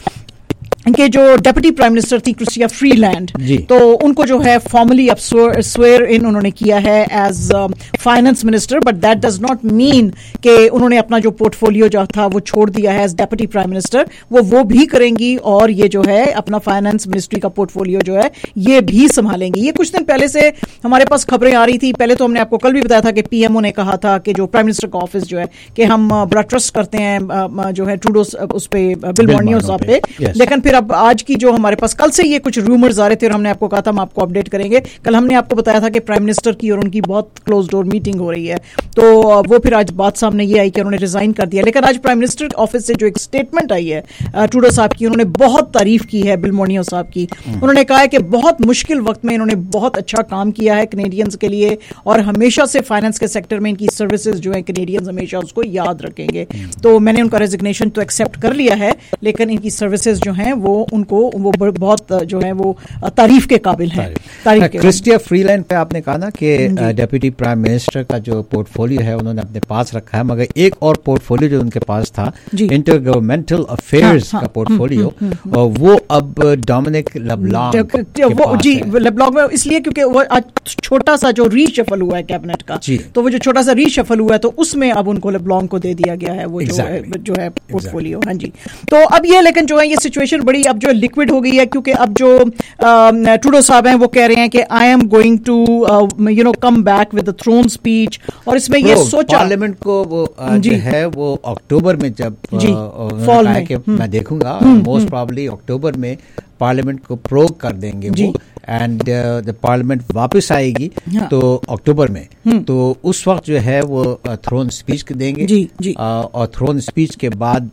कि जो डेप्यूटी प्राइम मिनिस्टर थी क्रिस्टिया फ्रीलैंड, तो उनको जो है फॉर्मली अब स्वेयर इन उन्होंने किया है as finance minister, but that does not mean कि उन्होंने अपना जो पोर्टफोलियो जो था वो छोड़ दिया है एज डेप्यूटी प्राइम मिनिस्टर। वो वो भी करेंगी और ये जो है अपना फाइनेंस मिनिस्ट्री का पोर्टफोलियो जो है ये भी संभालेंगी। ये कुछ दिन पहले से हमारे पास खबरें आ रही थी। पहले तो हमने आपको कल भी बताया था कि पीएमओ ने कहा था कि जो प्राइम मिनिस्टर का ऑफिस जो है कि हम बड़ा ट्रस्ट करते हैं जो है ट्रूडो उस पे, बिल मॉर्नियो साहब पे, लेकिन फिर अब आज की जो हमारे पास कल से ये कुछ रूमर्स आ रहे थे और हमने आपको कहा था हम आपको अपडेट करेंगे। कल हमने आपको बताया था कि प्राइम मिनिस्टर की और उनकी बहुत क्लोज डोर मीटिंग हो रही है, तो वो फिर आज बात सामने ये आई कि उन्होंने रिजाइन कर दिया। लेकिन आज प्राइम मिनिस्टर ऑफिस से जो एक स्टेटमेंट आई है ट्रूडो साहब की, उन्होंने बहुत तारीफ की है बिल मॉर्नियो साहब की। उन्होंने कहा है कि बहुत मुश्किल वक्त में इन्होंने बहुत अच्छा काम किया है कनेडियंस के लिए और हमेशा से फाइनेंस के सेक्टर में इनकी सर्विसेज जो है कनेडियंस हमेशा उसको याद रखेंगे। तो मैंने उनका रेजिग्नेशन तो एक्सेप्ट कर लिया है, लेकिन इनकी सर्विसेज जो हैं वो उनको वो बहुत जो है वो तारीफ के काबिल है। क्रिस्टिया फ्रीलैंड पे आपने कहा ना कि डेप्यूटी प्राइम मिनिस्टर का जो पोर्टफोलियो है उन्होंने अपने पास रखा है, मगर एक और पोर्टफोलियो जो उनके पास था इंटर गवर्नमेंटल अफेयर्स का पोर्टफोलियो, और वो अब डोमिनिक लेब्लॉन्ग वो जी लेब्लॉन्ग में, इसलिए क्योंकि वो छोटा सा जो रीशफल हुआ है कैबिनेट का, तो वो जो छोटा सा रीशफल हुआ है तो उसमें अब उनको लेब्लॉन्ग को दे दिया गया है वो exactly. जो है पोर्टफोलियो। हाँ जी, तो अब ये लेकिन जो है ये सिचुएशन बड़ी अब जो लिक्विड हो गई है, क्योंकि अब जो ट्रूडो साहब हैं वो कह रहे हैं कि I am going to you know come back with the throne speech, और इसमें ये सोचा पार्लियामेंट को वो जो है वो अक्टूबर में जब फॉल में मैं देखूंगा, मोस्ट प्रोबेबली अक्टूबर में पार्लियामेंट को प्रोग कर देंगे वो, एंड द पार्लियामेंट वापस आएगी हाँ। तो अक्टूबर में, हम्म। तो उस वक्त जो है वो थ्रोन स्पीच देंगे जी, जी। uh, और थ्रोन स्पीच के बाद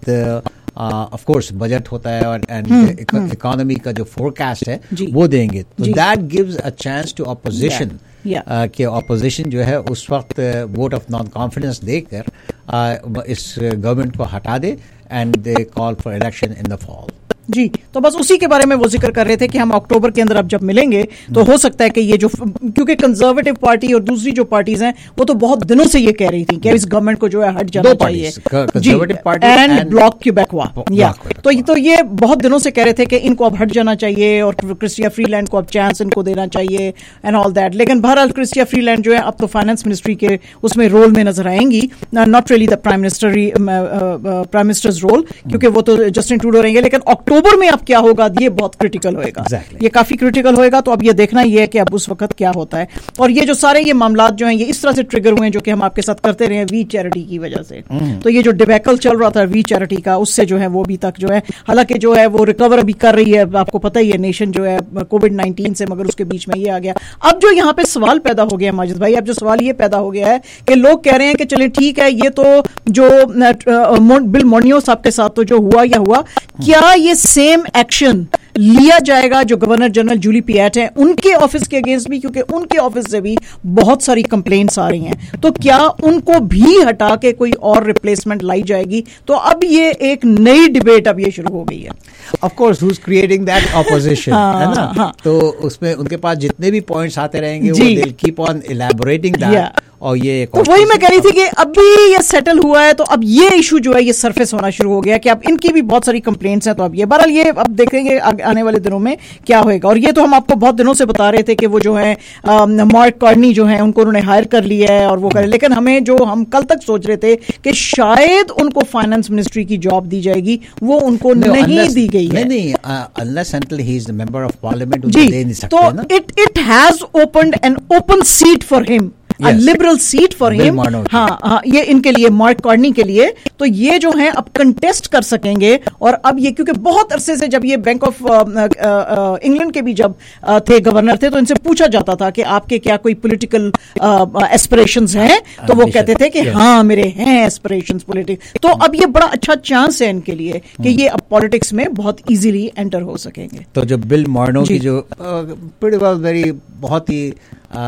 ऑफ कोर्स बजट होता है और एंड हम्म, हम्म। इकोनॉमी का जो फोरकास्ट है जी। वो देंगे, तो जी। That gives a chance to opposition Yeah. uh, कि ऑपोजिशन जो है उस वक्त वोट ऑफ नॉन कॉन्फिडेंस देकर uh, इस गवर्नमेंट को हटा दे and they call for election in the fall. जी, तो बस उसी के बारे में वो जिक्र कर रहे थे कि हम अक्टूबर के अंदर अब जब मिलेंगे तो हो सकता है कि ये जो, क्योंकि कंजर्वेटिव पार्टी और दूसरी जो पार्टीज हैं वो तो बहुत दिनों से ये कह रही थी कि इस गवर्नमेंट को जो है हट जाना चाहिए, Conservative Party and bloc Quebecois, या तो तो ये बहुत दिनों से कह रहे थे कि इनको अब हट जाना चाहिए और क्रिस्टिया फ्रीलैंड को अब चांस इनको देना चाहिए एंड ऑल दैट। लेकिन बहरहाल क्रिस्टिया फ्रीलैंड जो है अब तो फाइनेंस मिनिस्ट्री के उसमें रोल में नजर आएंगी, not really the prime minister prime minister's role, क्योंकि वो तो जस्टिन ट्रूडो रहेंगे। लेकिन अक्टूबर में अब क्या होगा ये बहुत क्रिटिकल होएगा, exactly. ये काफी क्रिटिकल होएगा। तो अब ये देखना ही है कि अब उस वक्त क्या होता है। और ये जो सारे ये मामलात जो हैं ये इस तरह से ट्रिगर हुए हैं जो कि हम आपके साथ करते रहे वी चैरिटी की वजह से। mm. तो ये जो डिबैकल चल रहा था वी चैरिटी का, उससे जो है वो अभी तक जो है, हालांकि जो है वो रिकवर अभी कर रही है, आपको पता ही है नेशन जो है कोविड नाइनटीन से, मगर उसके बीच में ये आ गया। अब जो यहाँ पे सवाल पैदा हो गया माजिद भाई, अब जो सवाल ये पैदा हो गया है कि लोग कह रहे हैं कि चले ठीक है, ये तो जो बिल मोर्नियो साहब के साथ तो जो हुआ या हुआ, क्या ये सेम एक्शन लिया जाएगा जो गवर्नर जनरल जूली पिएट हैं उनके ऑफिस के अगेंस्ट भी, क्योंकि उनके ऑफिस से भी बहुत सारी कंप्लेंट्स आ रही हैं, तो क्या उनको भी हटा के कोई और रिप्लेसमेंट लाई जाएगी? तो अब ये एक नई डिबेट अब ये शुरू हो गई है। Of course who is creating that opposition, है ना? हाँ। तो उसमें उनके पास जितने भी पॉइंट्स आते रहेंगे वो जी। They keep on elaborating that, Yeah. और ये एक तो वही मैं कह रही थी कि अभी ये सेटल हुआ है तो अब ये इशू जो है ये सरफेस होना शुरू हो गया कि अब इनकी भी बहुत सारी कंप्लेंट्स हैं। तो अब ये बहरहाल ये अब देखेंगे आने वाले दिनों में क्या होएगा। और ये तो हम आपको बहुत दिनों से बता रहे थे कि वो जो है मार्क कार्नी जो है उनको उन्होंने हायर कर लिया है और वो करे, लेकिन हमें जो हम कल तक सोच रहे थे कि शायद उनको फाइनेंस मिनिस्ट्री की जॉब दी जाएगी, वो उनको No, नहीं unless- दी गई है। नहीं नहीं, unless until he is the member of parliament जी, दे नहीं सकते, तो है ना? It it has opened an open seat for him, a Yes. liberal seat for Bill him। Marno। हाँ हाँ, ये इनके लिए, मार्क कार्नी के लिए, तो ये जो है अब कंटेस्ट कर सकेंगे। और अब ये क्योंकि बहुत अरसे से जब ये बैंक ऑफ इंग्लैंड के भी जब uh, थे गवर्नर थे तो इनसे पूछा जाता था कि आपके क्या कोई पॉलिटिकल एस्पिरेशंस हैं, तो वो कहते थे कि Yes. हाँ मेरे हैं एस्पिरेशंस पॉलिटिक्स। तो अब ये बड़ा अच्छा चांस है इनके लिए कि ये अब पॉलिटिक्स में बहुत इजीली एंटर हो सकेंगे। तो जो बिल मॉर्नो जी। की जो pretty well very बहुत ही आ,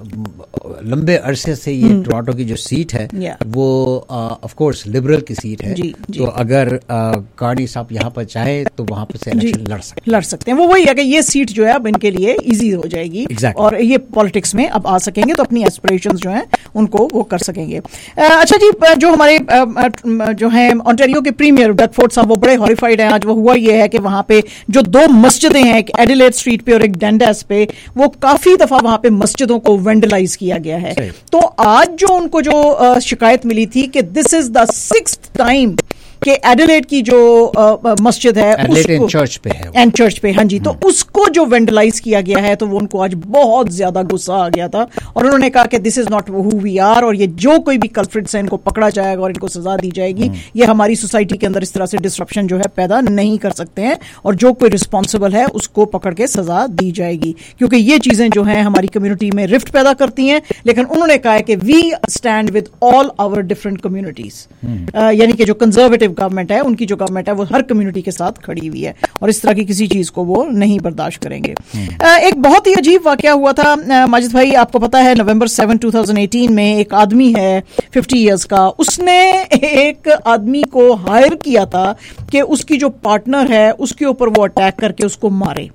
लंबे अरसे से ये हम्म। टोरंटो की जो सीट है Yeah. वो ऑफ कोर्स लिबरल की सीट है, जी, जी। तो अगर कार्नी साहब यहाँ पर चाहे तो वहाँ पर से इलेक्शन लड़ सकते लड़ सकते हैं। वो वही है कि ये सीट जो है अब इनके लिए इजी हो जाएगी Exactly. और ये पॉलिटिक्स में अब आ सकेंगे, तो अपनी एस्पिरेशंस जो हैं उनको वो कर सकेंगे। अ, अच्छा जी, अ, जो हमारे अ, अ, जो हैं ऑन्टारियो के प्रीमियर डकफोर्ड साहब वो बड़े हॉरिफाइड हैं। आज वो हुआ ये है कि वहाँ पे जो दो मस्जिदें हैं, एक एडिलेड स्ट्रीट पे और एक डेंडास पे, वो काफी दफा वहाँ पे मस्जिदों को वेंडलाइज किया गया है। तो आज जो उनको जो अ, शिकायत मिली थी कि this is the sixth time कि एडिलेड की जो uh, मस्जिद है Adelaide उसको and church पे है वो। एंड चर्च पे, हाँ जी, तो उसको जो वेंडलाइज किया गया है तो वो उनको आज बहुत ज्यादा गुस्सा आ गया था और उन्होंने कहा कि this is not who we are, और ये जो कोई भी कल्प्रिट्स है इनको पकड़ा जाएगा और इनको सजा दी जाएगी। ये हमारी सोसाइटी के अंदर इस तरह से डिस्ट्रप्शन जो है पैदा नहीं कर सकते हैं और जो कोई रिस्पॉन्सिबल है उसको पकड़ के सजा दी जाएगी, क्योंकि ये चीजें जो हैं हमारी कम्युनिटी में रिफ्ट पैदा करती हैं। लेकिन उन्होंने कहा है कि we stand with all our different communities, यानी कि जो कंजर्वेटिव गवर्नमेंट है उनकी जो गवर्नमेंट है वो हर कम्युनिटी के साथ खड़ी हुई है और इस तरह की किसी चीज को वो नहीं बर्दाश्त करेंगे। अ, एक बहुत ही अजीब वाकया हुआ था अ, माजिद भाई, आपको पता है November seven two thousand eighteen में एक आदमी है फिफ्टी इयर्स का, उसने एक आदमी को हायर किया था कि उसकी जो पार्टनर है उसके ऊपर वो अटैक करके उसको मारे।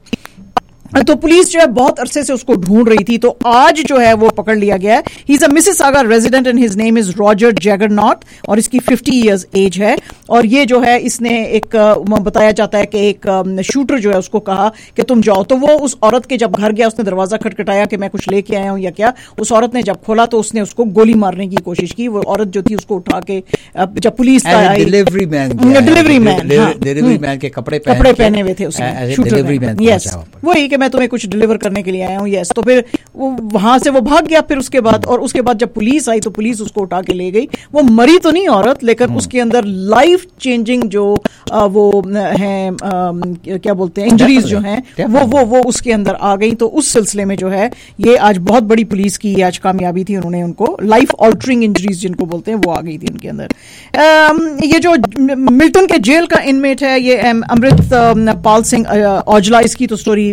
तो पुलिस जो है बहुत अरसे से उसको ढूंढ रही थी, तो आज जो है वो पकड़ लिया गया है। He is a Mississauga resident and his name is Roger Juggernaut और इसकी फिफ्टी इयर्स एज है। और ये जो है इसने एक अ, बताया जाता है कि एक अ, शूटर जो है उसको कहा कि तुम जाओ, तो वो उस औरत के जब घर गया उसने दरवाजा खटखटाया कि मैं कुछ लेके आया हूं या क्या। उस औरत ने जब खोला तो उसने उसको गोली मारने की कोशिश की। वो औरत जो थी उसको उठा के अ, जब पुलिस आई, delivery man delivery man delivery man के कपड़े कपड़े पहने हुए थे उसने, डिलीवरी मैन यस, वही कि मैं तुम्हें कुछ डिलीवर करने के लिए आया हूँ। यस, तो फिर वो वहां से वो भाग गया फिर उसके बाद, और उसके बाद जब पुलिस आई तो पुलिस उसको उठा के ले गई। वो मरी तो नहीं औरत, लेकिन उसके अंदर लाइफ चेंजिंग जो आ, वो है आ, क्या बोलते हैं इंजरीज जो हैं वो वो वो उसके अंदर आ गई। तो उस सिलसिले में जो है ये आज बहुत बड़ी पुलिस की आज कामयाबी थी, उन्होंने उनको लाइफ ऑल्टरिंग इंजरीज जिनको बोलते हैं वो आ गई थी उनके अंदर। आ, ये जो मिल्टन के जेल का इनमेट है ये अमृत पाल सिंह औजला, इसकी तो स्टोरी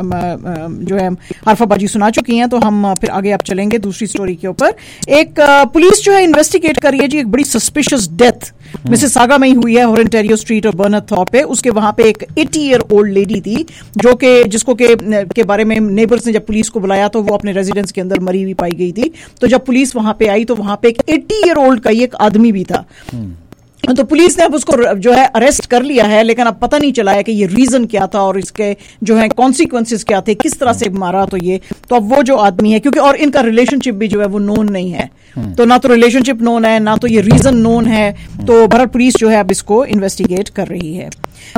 जो है हरफाबाजी सुना चुकी हैं, तो हम फिर आगे आप चलेंगे दूसरी स्टोरी के ऊपर। एक पुलिस जो है इन्वेस्टिगेट कर रही है जी एक बड़ी सस्पिशियस डेथ मिसिसागा में ही हुई है, ओरेंटेरियो स्ट्रीट और बर्नर थॉर्प पे। उसके वहां पे एक अस्सी ईयर ओल्ड लेडी थी जो कि जिसको के के बारे में नेबर्स ने जब पुलिस को बुलाया तो वो अपने रेजिडेंस के अंदर मरी हुई पाई गई थी। तो जब पुलिस वहां पे आई तो वहां पे एक अस्सी ईयर ओल्ड का ही एक आदमी भी था। तो पुलिस ने अब उसको जो है अरेस्ट कर लिया है, लेकिन अब पता नहीं चला है कि ये रीजन क्या था और इसके जो है कॉन्सिक्वेंसेस क्या थे, किस तरह से मारा। तो ये तो अब वो जो आदमी है, क्योंकि और इनका रिलेशनशिप भी जो है वो नोन नहीं है, तो ना तो रिलेशनशिप नोन है ना तो ये रीजन नोन है। तो भारत पुलिस जो है अब इसको इन्वेस्टिगेट कर रही है।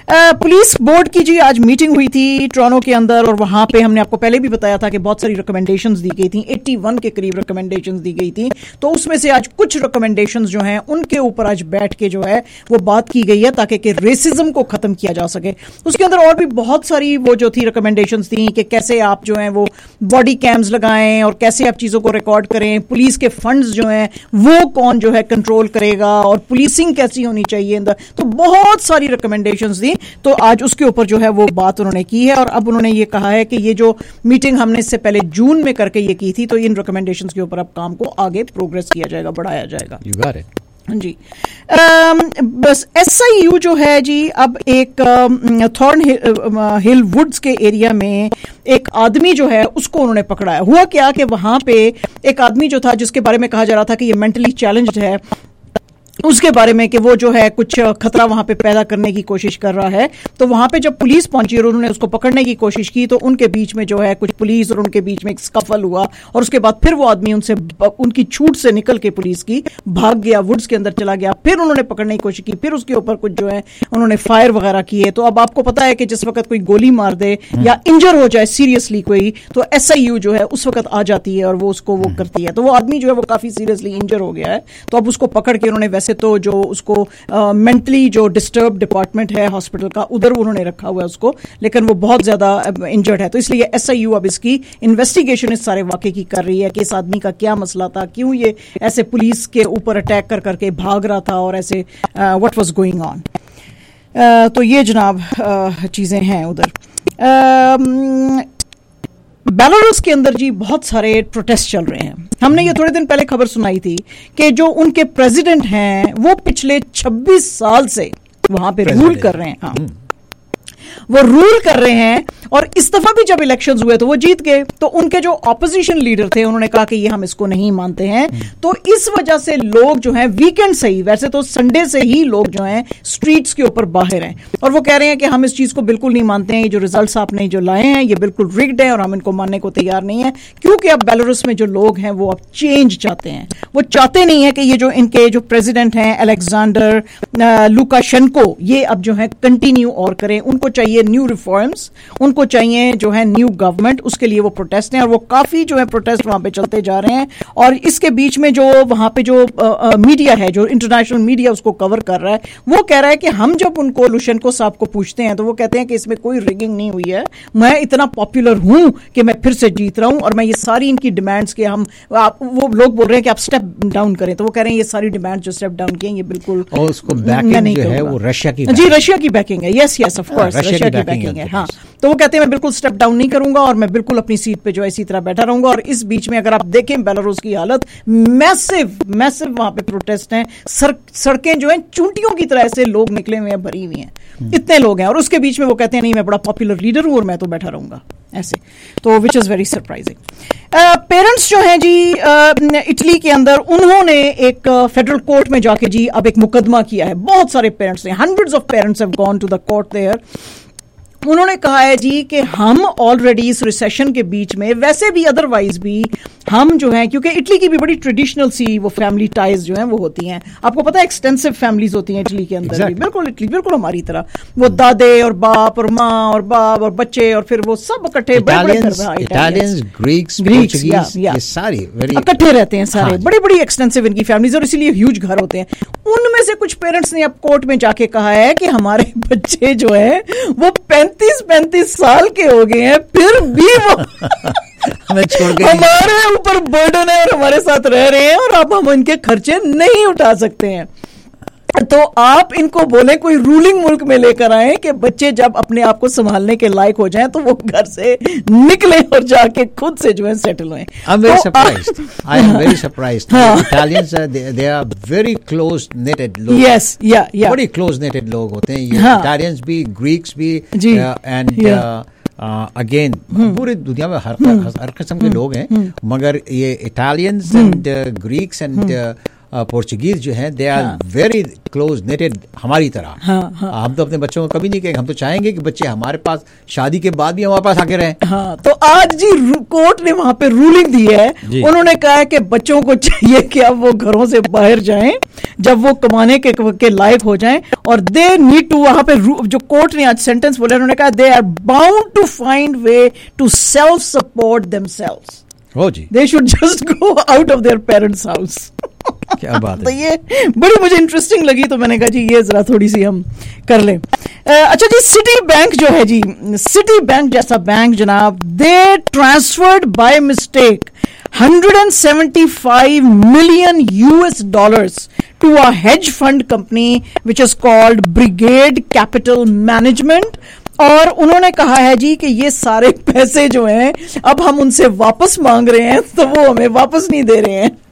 पुलिस बोर्ड की जी आज मीटिंग हुई थी टोरंटो के अंदर, और वहां पे हमने आपको पहले भी बताया था कि बहुत सारी रिकमेंडेशंस दी गई थी, इक्यासी के करीब रिकमेंडेशंस दी गई थी। तो उसमें से आज कुछ रिकमेंडेशंस जो हैं उनके ऊपर आज बैठ के जो है वो बात की गई है ताकि कि रेसिज्म को खत्म किया जा सके। उसके अंदर और भी बहुत सारी वो जो थी रिकमेंडेशंस थी कि कैसे आप जो है वो बॉडी कैम्स लगाएं और कैसे आप चीजों को रिकॉर्ड करें, पुलिस के फंड्स जो हैं वो कौन जो है कंट्रोल करेगा और पुलिसिंग कैसी होनी चाहिए। तो बहुत सारी रिकमेंडेशंस दी, तो आज उसके ऊपर जो है वो बात उन्होंने की है। और अब उन्होंने ये कहा है कि ये जो मीटिंग हमने इससे पहले जून में करके ये की थी, तो इन रिकमेंडेशंस के ऊपर अब काम को आगे प्रोग्रेस किया जाएगा, बढ़ाया जाएगा। You got it. जी um, बस एस आई यू जो है जी अब एक थॉर्न हिल वुड्स के एरिया में एक आदमी जो है उसको उन्होंने पकड़ा है। हुआ क्या कि वहां पे एक आदमी जो था जिसके बारे में कहा जा रहा था कि ये मेंटली चैलेंज्ड है, उसके बारे में कि वो जो है कुछ खतरा वहां पे पैदा करने की कोशिश कर रहा है। तो वहां पे जब पुलिस पहुंची और उन्होंने उसको पकड़ने की कोशिश की तो उनके बीच में जो है कुछ पुलिस और उनके बीच में एक स्कफल हुआ, और उसके बाद फिर वो आदमी उनसे उनकी छूट से निकल के पुलिस की भाग गया, वुड्स के अंदर चला गया। फिर उन्होंने पकड़ने की कोशिश की, फिर उसके ऊपर कुछ जो है उन्होंने फायर वगैरह किए। तो अब आपको पता है कि जिस वक्त कोई गोली मार दे या इंजर हो जाए सीरियसली कोई, तो एस आई यू जो है उस वक्त आ जाती है और वो उसको वो करती है। तो वो आदमी जो है वो काफी सीरियसली इंजर हो गया है, तो अब उसको पकड़ के उन्होंने, वैसे तो जो उसको मेंटली uh, जो डिस्टर्ब डिपार्टमेंट है हॉस्पिटल का उधर उन्होंने रखा हुआ है उसको, लेकिन वो बहुत ज्यादा इंजर्ड है। तो इसलिए एस आई यू अब इसकी इन्वेस्टिगेशन इस सारे वाकये की कर रही है कि इस आदमी का क्या मसला था, क्यों ये ऐसे पुलिस के ऊपर अटैक कर करके भाग रहा था और ऐसे व्हाट वाज गोइंग ऑन। तो ये जनाब uh, चीजें हैं उधर। uh, बेलारूस के अंदर जी बहुत सारे प्रोटेस्ट चल रहे हैं। हमने ये थोड़े दिन पहले खबर सुनाई थी कि जो उनके प्रेसिडेंट हैं वो पिछले छब्बीस साल से वहां पे रूल कर रहे हैं। हाँ, वो रूल कर रहे हैं, और इस दफा भी जब इलेक्शंस हुए तो वो जीत गए। तो उनके जो ऑपोजिशन लीडर थे उन्होंने कहा कि ये हम इसको नहीं मानते हैं। तो इस वजह से लोग जो हैं वीकेंड से ही, वैसे तो संडे से ही लोग जो हैं स्ट्रीट्स के ऊपर बाहर हैं, और वो कह रहे हैं कि हम इस चीज को बिल्कुल नहीं मानते हैं, ये जो रिजल्ट्स आपने जो लाए हैं ये बिल्कुल रिग्ड है और हम इनको मानने को तैयार नहीं है। क्योंकि अब बेलारूस में जो लोग हैं वो अब चेंज चाहते हैं, वो चाहते नहीं है कि ये जो इनके जो प्रेसिडेंट हैं अलेक्जेंडर लुकाशेंको ये अब जो है कंटिन्यू और करें। उनको चाहिए न्यू रिफॉर्म्स, उनको चाहिए जो है न्यू गवर्नमेंट, उसके लिए वो प्रोटेस्ट हैं और वो काफी जो है प्रोटेस्ट वहां पे चलते जा रहे हैं। और इसके बीच में जो वहां पे जो आ, आ, मीडिया है, जो इंटरनेशनल मीडिया उसको कवर कर रहा है, वो कह रहा है कि हम जब उनको लुशेंको साहब को पूछते हैं तो वो कहते हैं कि इसमें कोई रिगिंग नहीं हुई है, मैं इतना पॉपुलर हूं कि मैं फिर से जीत रहा हूं और मैं ये सारी इनकी डिमांड्स के हम आप, वो लोग बोल रहे हैं कि आप स्टेप डाउन करें, तो वो कह रहे हैं ये सारी डिमांड्स जो स्टेप डाउन किए ये बिल्कुल और उसको बैकिंग जो है वो रशिया की, जी रशिया की बैकिंग है। Yes yes of course Russia की बैकिंग है। हाँ, तो वो कहते हैं मैं बिल्कुल स्टेप डाउन नहीं करूंगा और मैं बिल्कुल अपनी सीट पे जो है इसी तरह बैठा रहूंगा। और इस बीच में अगर आप देखें बेलारूस की हालत, मैसिव मैसिव वहां पे प्रोटेस्ट हैं, सर, सड़कें जो हैं चूंटियों की तरह से लोग निकले हुए हैं, भरी हुई हैं, इतने लोग हैं। और उसके बीच में वो कहते हैं नहीं मैं बड़ा पॉपुलर लीडर हूं और मैं तो बैठा रहूंगा ऐसे, तो which is very surprising. Parents जो हैं जी इटली के अंदर, उन्होंने एक फेडरल कोर्ट में जाके जी अब एक मुकदमा किया है। बहुत सारे पेरेंट्स हैं, hundreds of parents have gone to the court there. उन्होंने कहा है जी कि हम ऑलरेडी इस रिसेशन के बीच में, वैसे भी अदरवाइज भी हम जो है, क्योंकि इटली की भी बड़ी ट्रेडिशनल सी वो फैमिली टाइज जो हैं वो होती हैं, आपको पता है एक्सटेंसिव फैमिलीज होती हैं इटली के अंदर exactly. भी बिल्कुल इटली बिल्कुल हमारी तरह, वो दादे और बाप और माँ और बाप और बच्चे और फिर वो सब इकट्ठे इटालियंस, ग्रीक्स, पोर्चुगीज, ये सारी इकट्ठे रहते हैं सारे, बड़ी बड़ी एक्सटेंसिव इनकी फैमिलीज और इसीलिए ह्यूज घर होते हैं। उनमें से कुछ पेरेंट्स ने अब कोर्ट में जाके कहा है कि हमारे बच्चे जो है वो पैंतीस पैंतीस साल के हो गए हैं, फिर भी वो हमारे ऊपर बर्डन है और हमारे साथ रह रहे हैं और अब हम इनके खर्चे नहीं उठा सकते हैं। तो आप इनको बोले कोई रूलिंग मुल्क में लेकर आए कि बच्चे जब अपने आप को संभालने के लायक हो जाएं तो वो घर से निकले और जाके खुद से जो है सेटल हों। I'm very surprised. I am very surprised. Italians are they, they are very close knitted लोग। Yes, yeah, yeah. बड़ी close knitted लोग होते हैं ये। Italians भी, Greeks भी, and अगेन पूरी दुनिया में हर हर किस्म के लोग हैं, मगर ये Italians and Greeks and Portuguese जो हैं they are very close knitted हमारी तरह। हाँ, हाँ. हम तो अपने बच्चों को कभी नहीं कहेंगे, हम तो चाहेंगे कि बच्चे हमारे पास शादी के बाद भी हमारे पास आके रहें। हाँ, तो आज जी कोर्ट ने वहां पे रूलिंग दी है, उन्होंने कहा है कि बच्चों को चाहिए कि अब वो घरों से बाहर जाएं जब वो कमाने के, के लायक हो जाएं, और दे नीड टू, वहां पे जो कोर्ट ने आज सेंटेंस बोला, उन्होंने कहा they are bound to find way to self support themselves. हो जी, they should just go out of their parents house. क्या बात है। तो ये बड़ी मुझे इंटरेस्टिंग लगी, तो मैंने कहा जी ये जरा थोड़ी सी हम कर लें। अच्छा जी, सिटी बैंक जो है जी, सिटी बैंक जैसा बैंक जनाब, they transferred by mistake one hundred seventy-five million U S dollars to a hedge fund company which is called Brigade Capital Management, और उन्होंने कहा है जी कि ये सारे पैसे जो हैं अब हम उनसे वापस मांग रहे हैं तो वो हमें वापस नहीं दे रहे हैं।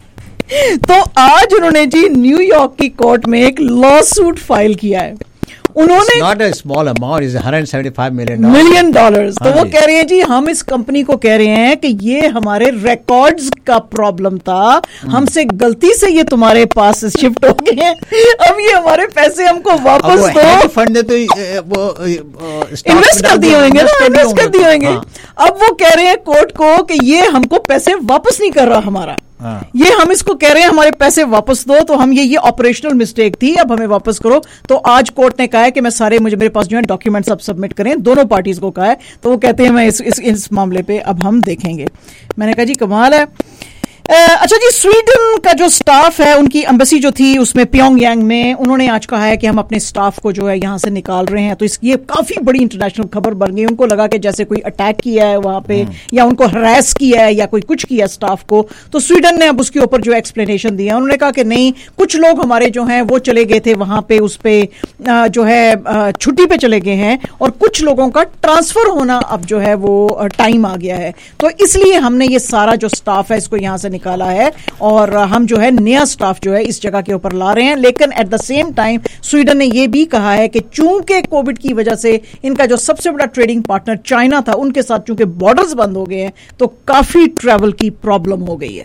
तो आज उन्होंने जी न्यूयॉर्क की कोर्ट में एक लॉ सूट फाइल किया है। उन्होंने not a small amount, is one hundred seventy-five million million dollars. तो वो कह रहे हैं जी हम इस कंपनी को कह रहे हैं कि ये हमारे रिकॉर्ड्स का प्रॉब्लम था, हमसे गलती से ये तुम्हारे पास शिफ्ट हो गए हैं, अब ये हमारे पैसे हमको वापस दो। फंड ने तो वो इन्वेस्ट कर दिए होंगे ना, इन्वेस्ट कर दिए होंगे। अब वो कह रहे हैं कोर्ट को कि ये हमको पैसे वापस नहीं कर रहा हमारा, ये हम इसको कह रहे हैं हमारे पैसे वापस दो, तो हम ये ये ऑपरेशनल मिस्टेक थी, अब हमें वापस करो। तो आज कोर्ट ने कहा है कि मैं सारे, मुझे मेरे पास जो है डॉक्यूमेंट्स अब सबमिट करें, दोनों पार्टीज को कहा है। तो वो कहते हैं मैं इस इस, इस मामले पे अब हम देखेंगे। मैंने कहा जी कमाल है। अच्छा जी, स्वीडन का जो स्टाफ है, उनकी एम्बेसी जो थी उसमें प्योंगयांग में, उन्होंने आज कहा है कि हम अपने स्टाफ को जो है यहाँ से निकाल रहे हैं। तो इस ये काफी बड़ी इंटरनेशनल खबर बन गई। उनको लगा कि जैसे कोई अटैक किया है वहां पे या उनको हरास किया है या कोई कुछ किया स्टाफ को। तो स्वीडन ने अब उसके ऊपर जो एक्सप्लेनेशन दिया, उन्होंने कहा कि नहीं, कुछ लोग हमारे जो हैं वो चले गए थे वहां पे, उस पे जो है छुट्टी पे चले गए हैं, और कुछ लोगों का ट्रांसफर होना अब जो है वो टाइम आ गया है, तो इसलिए हमने ये सारा जो स्टाफ है इसको यहाँ से निकाला है और हम जो है नया स्टाफ जो है इस जगह के ऊपर ला रहे हैं। लेकिन at the same time Sweden ने यह भी कहा है कि चूंकि कोविड की वजह से इनका जो सबसे बड़ा ट्रेडिंग पार्टनर चाइना था, उनके साथ चूंकि बॉर्डर्स बंद हो गए हैं, तो काफी ट्रैवल की प्रॉब्लम हो गई है।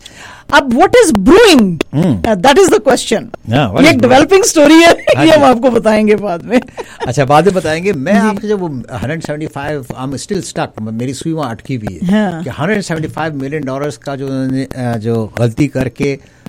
अब what is brewing, that is the question. ये एक डेवलपिंग स्टोरी है, ये हम आपको बताएंगे बाद में। अच्छा, बाद में बताएंगे। मैं आपसे जब वो one hundred seventy-five, I am still stuck, मेरी सुई वहां अटकी हुई है हाँ। कि one hundred seventy-five million dollars का जो उन्होंने जो गलती करके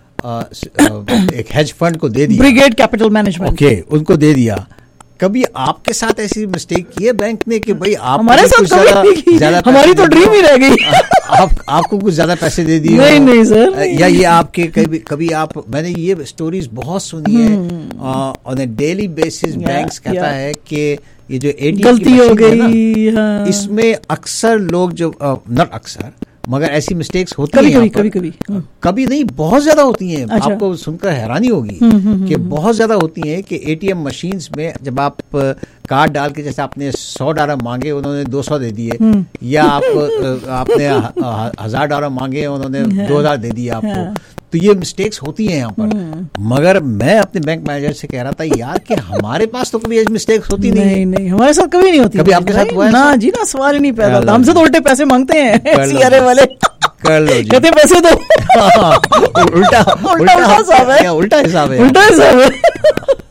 एक हेज फंड को दे दिया, ब्रिगेड कैपिटल मैनेजमेंट, ओके, उनको दे दिया। कभी आपके साथ ऐसी मिस्टेक की है बैंक ने कि भाई आप हमारे साथ कभी ज्यादा, हमारी तो ड्रीम ही रह गई, आप आपको कुछ ज्यादा पैसे दे दिए? नहीं नहीं सर, या ये आपके कभी कभी आप, मैंने ये स्टोरीज बहुत सुनी है on a daily basis. Banks कहता है कि ये जो एटीएम गलती हो गई, हाँ। इसमें अक्सर लोग जो, नॉट अक्सर मगर ऐसी मिस्टेक्स होती कभी, हैं, कभी कभी कभी कभी नहीं, बहुत ज्यादा होती हैं। अच्छा। आपको सुनकर हैरानी होगी कि बहुत ज्यादा होती हैं कि एटीएम मशीन्स में जब आप कार्ड डाल के, जैसे आपने सौ डॉलर मांगे उन्होंने दो सौ दे दिए, या आप आपने हजार डॉलर मांगे उन्होंने दो हजार दे दिए आपको, तो ये मिस्टेक्स होती हैं यहाँ पर। मगर मैं अपने बैंक मैनेजर से कह रहा था यार कि हमारे पास तो कभी ऐसी मिस्टेक्स होती नहीं। नहीं नहीं, हमारे साथ कभी नहीं होती। कभी आपके साथ हुआ है? ना जी ना, सवाल ही नहीं पैदा। हमसे तो उल्टे पैसे मांगते हैं सीआरए वाले, कर लो जी, कहते पैसे दो। उल्टा उल्टा हिसाब है, उल्टा हिसाब है, उल्टा हिसाब है।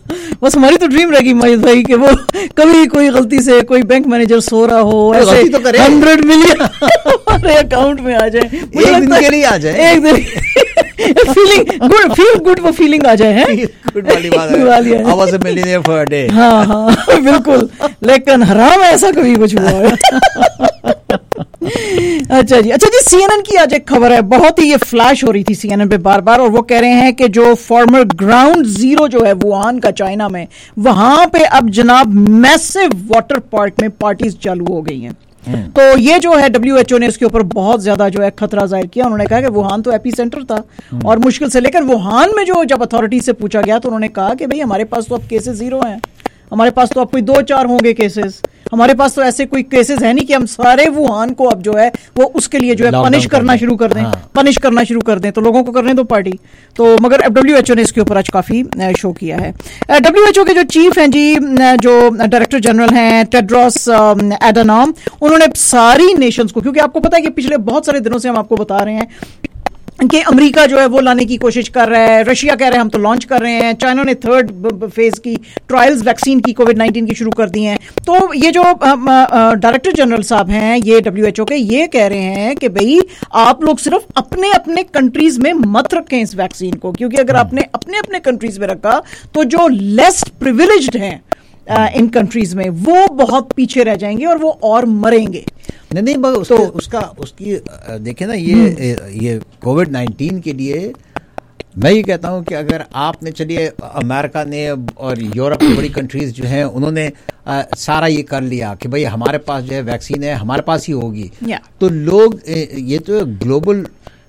बस हमारी तो ड्रीम रहेगी माजिद भाई कि वो कभी कोई गलती से कोई बैंक मैनेजर सो रहा हो, ऐसे तो करे हंड्रेड मिलियन हमारे अकाउंट में आ जाए, एक दिन के लिए आ जाए, एक दिन फीलिंग गुड, फील गुड वो फीलिंग आ जाए, हैं गुड वाली बात है, I was a millionaire for a day। हाँ हाँ बिल्कुल, लेकिन हराम ऐसा कभी कुछ हुआ है। अच्छा जी, अच्छा जी, सीएनएन की आज एक खबर है, बहुत ही ये फ्लैश हो रही थी सीएनएन पे बार बार, और वो कह रहे हैं कि जो फॉर्मर ग्राउंड जीरो जो है वुहान का चाइना में, वहां पे अब जनाब मैसिव वाटर पार्क में पार्टीज चालू हो गई हैं। तो ये जो है डब्ल्यू एच ओ ने इसके ऊपर बहुत ज्यादा जो है खतरा जाहिर किया। उन्होंने कहा कि वुहान तो एपी सेंटर था और मुश्किल से, लेकिन वुहान में जो जब अथॉरिटी से पूछा गया तो उन्होंने कहा कि भाई हमारे पास तो अब केसेस जीरो हैं, हमारे पास तो अब कोई दो चार होंगे केसेस, हमारे पास तो ऐसे कोई केसेस है नहीं कि हम सारे वुहान को अब जो है वो उसके लिए जो है पनिश करना शुरू कर दें, हाँ। पनिश करना शुरू कर दें, तो लोगों को करने दो पार्टी। तो मगर डब्ल्यू एच ओ ने इसके ऊपर आज काफी शो किया है। डब्ल्यू एच ओ के जो चीफ हैं जी, जो डायरेक्टर जनरल हैं टेड्रोस एडानॉम, उन्होंने सारी नेशंस को, क्योंकि आपको पता है कि पिछले बहुत सारे दिनों से हम आपको बता रहे हैं कि अमेरिका जो है वो लाने की कोशिश कर रहा है, रशिया कह रहे हैं हम तो लॉन्च कर रहे हैं, चाइना ने थर्ड फेज की ट्रायल्स वैक्सीन की कोविड नाइनटीन की शुरू कर दी हैं। तो ये जो डायरेक्टर जनरल साहब हैं ये डब्ल्यू एच ओ के, ये कह रहे हैं कि भाई आप लोग सिर्फ अपने अपने कंट्रीज में मत रखें इस वैक्सीन को, क्योंकि अगर आपने अपने अपने कंट्रीज में रखा तो जो लेस प्रिविलेज्ड हैं इन कंट्रीज में वो बहुत पीछे रह जाएंगे और वो और मरेंगे। नहीं नहीं बस तो उसका उसकी देखें ना, ये ये कोविड नाइन्टीन के लिए मैं ये कहता हूं कि अगर आपने, चलिए अमेरिका ने और यूरोप की बड़ी कंट्रीज जो हैं उन्होंने आ, सारा ये कर लिया कि भाई हमारे पास जो है वैक्सीन है, हमारे पास ही होगी, तो लोग ये तो ग्लोबल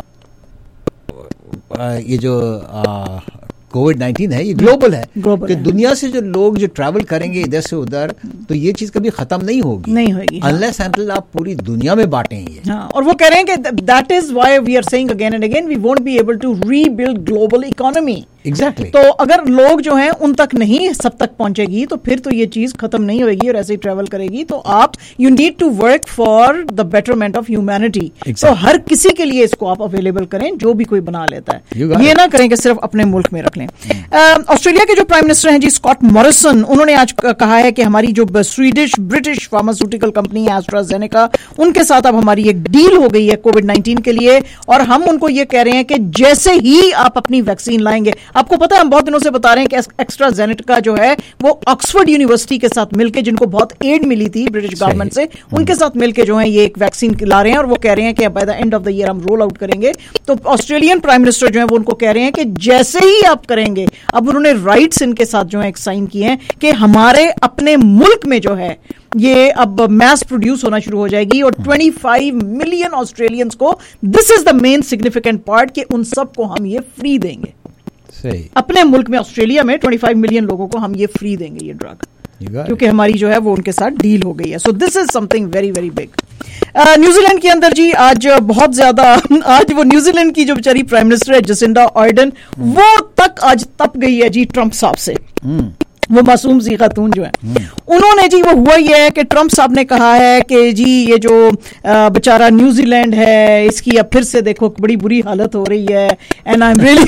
ये जो आ, कोविड नाइन्टीन है ये ग्लोबल है, ग्लोबल कि है। दुनिया से जो लोग जो ट्रैवल करेंगे इधर से उधर, तो ये चीज कभी खत्म नहीं होगी, नहीं होगी, अनलेस अनटिल आप पूरी दुनिया में बांटें ये। हाँ, और वो कह रहे हैं कि that is why we are saying again and again we won't be able to rebuild global economy. Exactly तो अगर लोग जो हैं उन तक नहीं सब तक पहुंचेगी तो फिर तो ये चीज खत्म नहीं होगी और ऐसे ही ट्रेवल करेगी। तो आप you need to work for the betterment of humanity. तो हर किसी के लिए इसको आप अवेलेबल करें जो भी कोई बना लेता है, ये ना करें कि सिर्फ अपने मुल्क में रख लें। ऑस्ट्रेलिया के जो प्राइम मिनिस्टर हैं जी स्कॉट मॉरिसन, उन्होंने आज कहा है कि हमारी जो स्वीडिश ब्रिटिश फार्मास्यूटिकल कंपनी है एस्ट्राजेनेका, उनके साथ अब हमारी एक डील हो गई है कोविड नाइन्टीन के लिए, और हम उनको ये कह रहे हैं कि जैसे ही आप अपनी वैक्सीन लाएंगे, आपको पता है हम बहुत दिनों से बता रहे हैं कि एस्ट्राजेनेका जो है वो ऑक्सफोर्ड यूनिवर्सिटी के साथ मिलकर, जिनको बहुत एड मिली थी ब्रिटिश गवर्नमेंट से, उनके साथ मिलकर जो है ये एक वैक्सीन ला रहे हैं, और वो कह रहे हैं कि by the end of the year हम रोल आउट करेंगे। तो ऑस्ट्रेलियन प्राइम मिनिस्टर जो है वो उनको कह रहे हैं कि जैसे ही आप करेंगे, अब उन्होंने राइट्स इनके साथ जो है एक साइन किए हैं कि हमारे अपने मुल्क में जो है ये अब मैस प्रोड्यूस होना शुरू हो जाएगी, और पच्चीस मिलियन ऑस्ट्रेलियंस को, this is the main significant part, कि उन सबको हम ये फ्री देंगे। सही। अपने मुल्क में ऑस्ट्रेलिया में पच्चीस मिलियन लोगों को हम ये फ्री देंगे ये ड्रग, क्योंकि हमारी जो है वो उनके साथ डील हो गई है। So this is something very very big. New Zealand के अंदर जी आज बहुत ज्यादा, आज वो न्यूजीलैंड की जो बेचारी प्राइम मिनिस्टर है जसिंडा आर्डन, वो तक आज तप गई है जी ट्रंप साहब से। वो मासूम सी खातून जो है, उन्होंने जी, वो हुआ ये है कि ट्रंप साहब ने कहा है कि जी ये जो बेचारा न्यूजीलैंड है इसकी अब फिर से देखो बड़ी बुरी हालत हो रही है, and I am really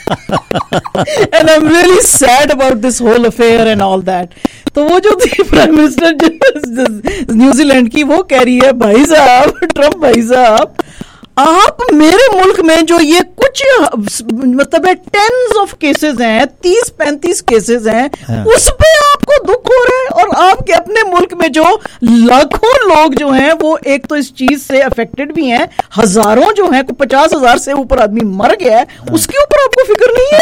and I am really sad about this whole affair and all that. तो वो जो थी प्राइम मिनिस्टर न्यूजीलैंड की, वो कह रही है भाई साहब, ट्रंप भाई साहब, आप मेरे मुल्क में जो ये कुछ मतलब है टेंस ऑफ केसेस हैं, तीस पैंतीस केसेस हैं, हाँ। उस पे आपको दुख हो रहा है, और आपके अपने मुल्क में जो लाखों लोग जो हैं वो एक तो इस चीज से अफेक्टेड भी हैं, हजारों जो हैं, पचास हजार से ऊपर आदमी मर गया है, हाँ। उसके ऊपर आपको फिक्र नहीं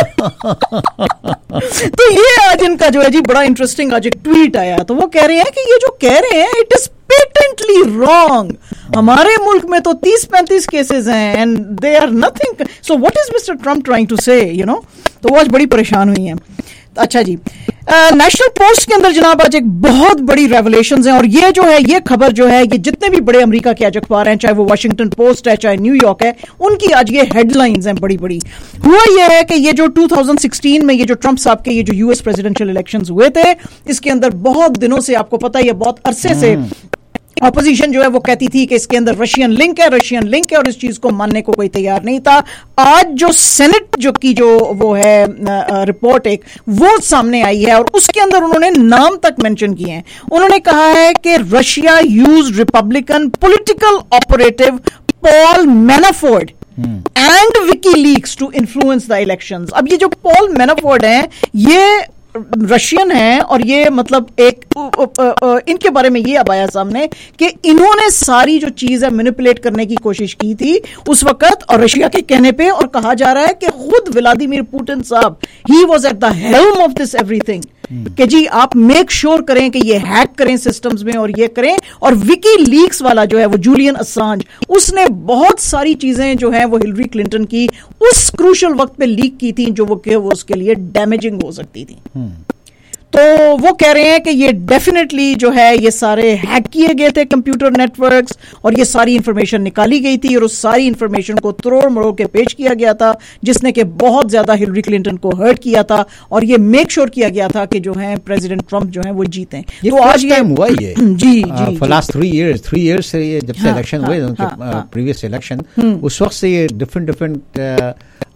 है। तो ये आज इनका जो है जी बड़ा इंटरेस्टिंग आज एक ट्वीट आया, तो वो कह रहे हैं कि ये जो कह रहे हैं इट इज पेटेंटली रॉन्ग, हमारे मुल्क में तो तीस पैंतीस केसेस हैं and they are nothing, so what is Mr Trump trying to say, you know. तो वो आज बड़ी परेशान हुई हैं। अच्छा जी, नेशनल पोस्ट के अंदर जनाब आज एक बहुत बड़ी रेवलेशंस हैं, और ये जो है ये खबर जो है ये जितने भी बड़े अमेरिका के आज अखबार हैं, चाहे वो वाशिंगटन पोस्ट है चाहे न्यूयॉर्क है, उनकी आज ये हेडलाइंस हैं बड़ी बड़ी। हुआ ये है कि ये जो दो हज़ार सोलह में ये जो ट्रंप साहब के ये जो यूएस प्रेसिडेंशियल इलेक्शंस हुए थे, इसके अंदर बहुत दिनों से आपको पता है ये बहुत अरसे से ऑपोजिशन जो है वो कहती थी कि इसके अंदर रशियन लिंक है, रशियन लिंक है, और इस चीज को मानने को कोई तैयार नहीं था। आज जो सेनेट जो की जो वो है रिपोर्ट एक वो सामने आई है, और उसके अंदर उन्होंने नाम तक मेंशन किए हैं। उन्होंने कहा है कि Russia use Republican political operative Paul Manafort and WikiLeaks to influence the elections. अब ये जो पॉल मैनाफोर्ड हैं ये रशियन है, और ये मतलब एक उ, उ, उ, इनके बारे में ये अब आया सामने कि इन्होंने सारी जो चीज है मैनिपुलेट करने की कोशिश की थी उस वक्त, और रशिया के कहने पे, और कहा जा रहा है कि खुद व्लादिमीर पुतिन साहब he was at the helm of this everything, कि जी आप मेक श्योर करें कि ये हैक करें सिस्टम्स में और ये करें। और विकी लीक्स वाला जो है वो जूलियन असांज, उसने बहुत सारी चीजें जो है वो हिलरी क्लिंटन की उस क्रूशल वक्त पे लीक की थी जो वो कि वो उसके लिए डैमेजिंग हो सकती थी। तो वो कह रहे हैं कि ये डेफिनेटली जो है ये सारे हैक किए गए थे कंप्यूटर नेटवर्क्स, और ये सारी इंफॉर्मेशन निकाली गई थी, और उस सारी इंफॉर्मेशन को तोड़ मरोड़ के पेश किया गया था, जिसने कि बहुत ज्यादा हिलरी क्लिंटन को हर्ट किया था, और ये मेक श्योर किया गया था कि जो है प्रेसिडेंट ट्रंप जो है वो जीते। तो आज ये हुआ ये जी जी for last three years three years से ये जब से इलेक्शन हुए उनके प्रीवियस इलेक्शन, उस वक्त से ये डिफरेंट डिफरेंट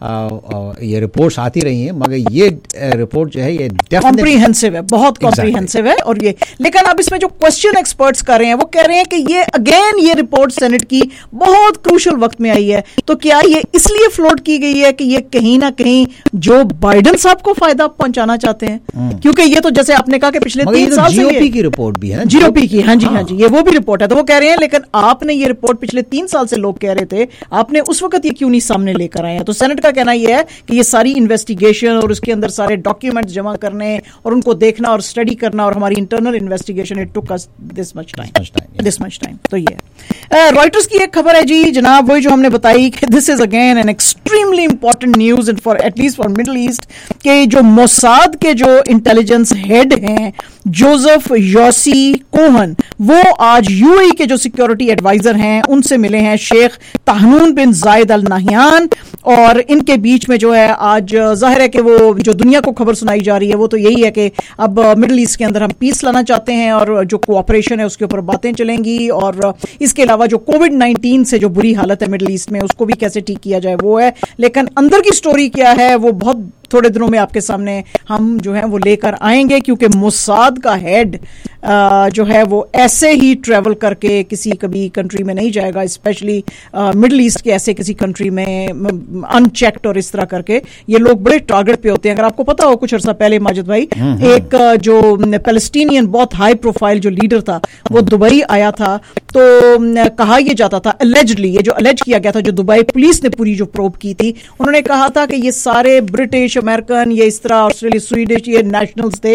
ये रिपोर्ट्स आती रही हैं, मगर ये रिपोर्ट जो है ये कॉम्प्रिहेंसिव है, बहुत कॉम्प्रिहेंसिव है। और ये लेकिन अब इसमें जो क्वेश्चन एक्सपर्ट्स कर रहे हैं वो कह रहे हैं कि ये अगेन ये रिपोर्ट सेनेट की बहुत क्रूशल वक्त में आई है, तो क्या ये इसलिए फ्लोट की गई है कि ये कहीं ना कहीं जो बाइडेन साहब को फायदा पहुंचाना चाहते हैं? क्योंकि ये तो जैसे आपने कहा कि पिछले तीन साल से जीओपी की रिपोर्ट भी है, जीओपी की, हाँ जी हाँ जी, ये वो भी रिपोर्ट है। तो वो कह रहे हैं लेकिन आपने ये रिपोर्ट पिछले तीन साल से लोग कह रहे थे, आपने उस वक्त ये क्यों नहीं सामने लेकर आए हैं? तो सेनेट का कहना यह है कि ये सारी इन्वेस्टिगेशन और उसके अंदर सारे डॉक्यूमेंट्स जमा करने और उनको देखना और स्टडी करना और हमारी internal investigation, it took us this much time this much time तो ये रॉयटर्स की एक खबर है जी जनाब, वही जो हमने बताई कि this is again an extremely important news in for at least for Middle East, के जो मोसाद के जो इंटेलिजेंस हेड हैं जोसेफ योसी कोहन, वो आज यूएई के जो सिक्योरिटी एडवाइजर हैं उनसे मिले हैं शेख ताहनून बिन जायद अल नाहयान, और इनके बीच में जो है आज जाहिर है कि वो जो दुनिया को खबर सुनाई जा रही है वो तो यही है कि अब मिडिल ईस्ट के अंदर हम पीस लाना चाहते हैं और जो कोऑपरेशन है उसके ऊपर बातें चलेंगी, और इसके अलावा जो कोविड नाइनटीन से जो बुरी हालत है मिडिल ईस्ट में उसको भी कैसे ठीक किया जाए वो है। लेकिन अंदर की स्टोरी क्या है वो बहुत थोड़े दिनों में आपके सामने हम जो है वो लेकर आएंगे, क्योंकि मोसाद का हेड जो है वो ऐसे ही ट्रेवल करके किसी कभी कंट्री में नहीं जाएगा, स्पेशली मिडिल ईस्ट के ऐसे किसी कंट्री में अनचेक्ड और इस तरह करके। ये लोग बड़े टारगेट पे होते हैं। अगर आपको पता हो कुछ अर्सा पहले माजिद भाई एक जो पैलेस्टीनियन बहुत हाई प्रोफाइल जो लीडर था वो दुबई आया था, तो कहा यह जाता था अलेजडली, ये जो अलेज किया गया था, जो दुबई पुलिस ने पूरी जो प्रोब की थी, उन्होंने कहा था कि ये सारे ब्रिटिश अमेरिकन ये इस तरह ऑस्ट्रेलिया स्वीडिश ये नेशनल्स थे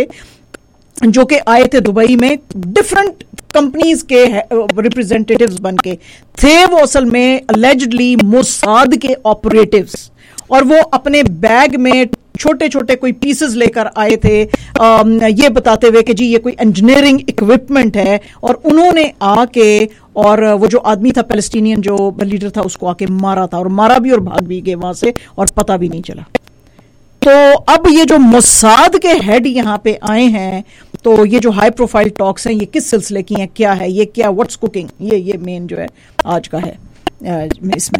जो कि आए थे दुबई में डिफरेंट कंपनीज के रिप्रेजेंटेटिव्स बन के थे, वो असल में अलेजडली मोसाद के ऑपरेटिव्स, और वो अपने बैग में छोटे छोटे कोई पीसेस लेकर आए थे आ, ये बताते हुए कि जी ये कोई इंजीनियरिंग इक्विपमेंट है, और उन्होंने आके और वो जो आदमी था पैलेस्टीनियन जो लीडर था उसको आके मारा था, और मारा भी और भाग भी गए वहां से और पता भी नहीं चला। तो अब ये जो मोसाद के हेड यहाँ पे आए हैं, तो ये जो हाई प्रोफाइल टॉक्स हैं ये किस सिलसिले की हैं, क्या है ये, क्या व्हाट्स कुकिंग, ये ये मेन जो है आज का है इसमें।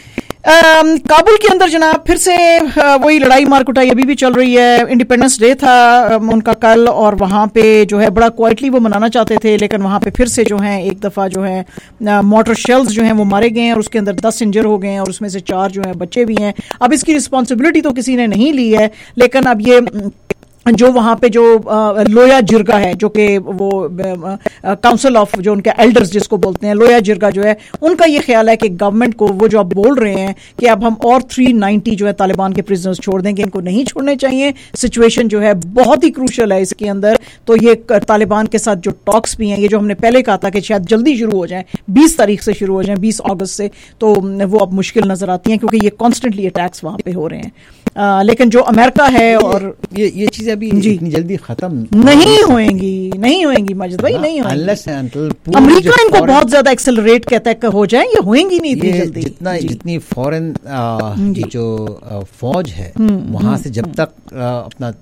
Um, काबुल के अंदर जनाब फिर से uh, वही लड़ाई मार कुटाई अभी भी चल रही है। इंडिपेंडेंस डे था um, उनका कल, और वहाँ पे जो है बड़ा क्वाइटली वो मनाना चाहते थे, लेकिन वहाँ पे फिर से जो है एक दफ़ा जो है मोटर शेल्स जो हैं वो मारे गए हैं, और उसके अंदर दस इंजर हो गए हैं, और उसमें से चार जो है बच्चे भी हैं। अब इसकी रिस्पॉन्सिबिलिटी तो किसी ने नहीं ली है, लेकिन अब ये जो वहाँ पे जो आ, लोया जिरगा है, जो कि वो काउंसिल ऑफ जो उनके एल्डर्स जिसको बोलते हैं, लोया जिरगा जो है, उनका ये ख्याल है कि गवर्नमेंट को वो जो अब बोल रहे हैं कि अब हम और तीन सौ नब्बे जो है तालिबान के प्रिजनर्स छोड़ देंगे, इनको नहीं छोड़ने चाहिए। सिचुएशन जो है बहुत ही क्रूशल है इसके अंदर। तो ये तालिबान के साथ जो टॉक्स भी हैं, ये जो हमने पहले कहा था कि शायद जल्दी शुरू हो जाए, बीस तारीख से शुरू हो जाए, बीस अगस्त से, तो वो अब मुश्किल नजर आती हैं क्योंकि ये कॉन्स्टेंटली अटैक्स वहाँ पे हो रहे हैं। आ, लेकिन जो अमेरिका है और ये ये चीजें अभी इतनी जल्दी खत्म नहीं होएंगी, नहीं होएंगी माजिद भाई, नहीं होएंगी। अमेरिका इनको बहुत ज्यादा एक्सेलरेट कहता है हो जाए, ये होएंगी नहीं इतनी जल्दी। जितना जितनी फॉरेन जो फौज है वहां से जब तक अपना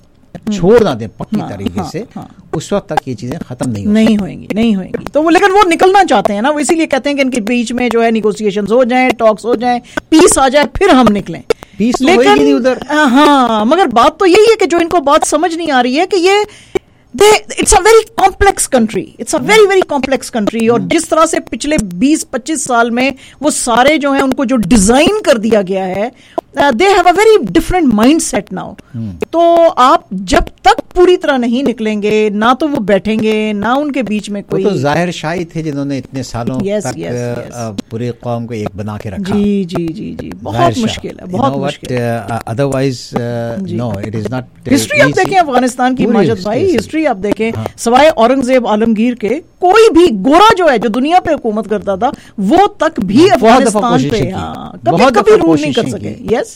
छोड़ ना दें पक्की हाँ, तरीके हाँ, से, हाँ। उस वक्त तक ये चीजें खत्म नहीं हो नहीं होंगी नहीं होंगी तो वो, लेकिन वो निकलना चाहते हैं ना, वो इसीलिए कहते हैं कि इनके बीच में जो है निगोशिएशंस हो जाएं, टॉक्स हो जाएं, पीस आ जाए, फिर हम निकलें। पीस तो होएगी नहीं उधर। हाँ, मगर बात तो यही है कि जो इनको बात समझ नहीं आ रही है कि ये it's a very complex country, it's a very very complex country. और जिस तरह से पिछले बीस पच्चीस साल में वो सारे जो है उनको जो डिजाइन कर दिया गया है, they have a very different mind set now. तो आप जब तक पूरी तरह नहीं निकलेंगे, ना तो वो बैठेंगे, ना उनके बीच में कोई। वो तो जाहिर शाही थे जिन्होंने इतने सालों yes, तक yes, yes. पूरी कौम को एक बना के रखा। जी जी जी जी बहुत मुश्किल है, बहुत मुश्किल। Otherwise no it is not. History आप देखें अफगानिस्तान की माजिद भाई, हिस्ट्री आप देखें, सवाए औरंगजेब आलमगीर के कोई भी गोरा जो है जो दुनिया पे हुकूमत करता था वो तक भी अफगानिस्तान पे कभी कभी रूल नहीं कर सके। यस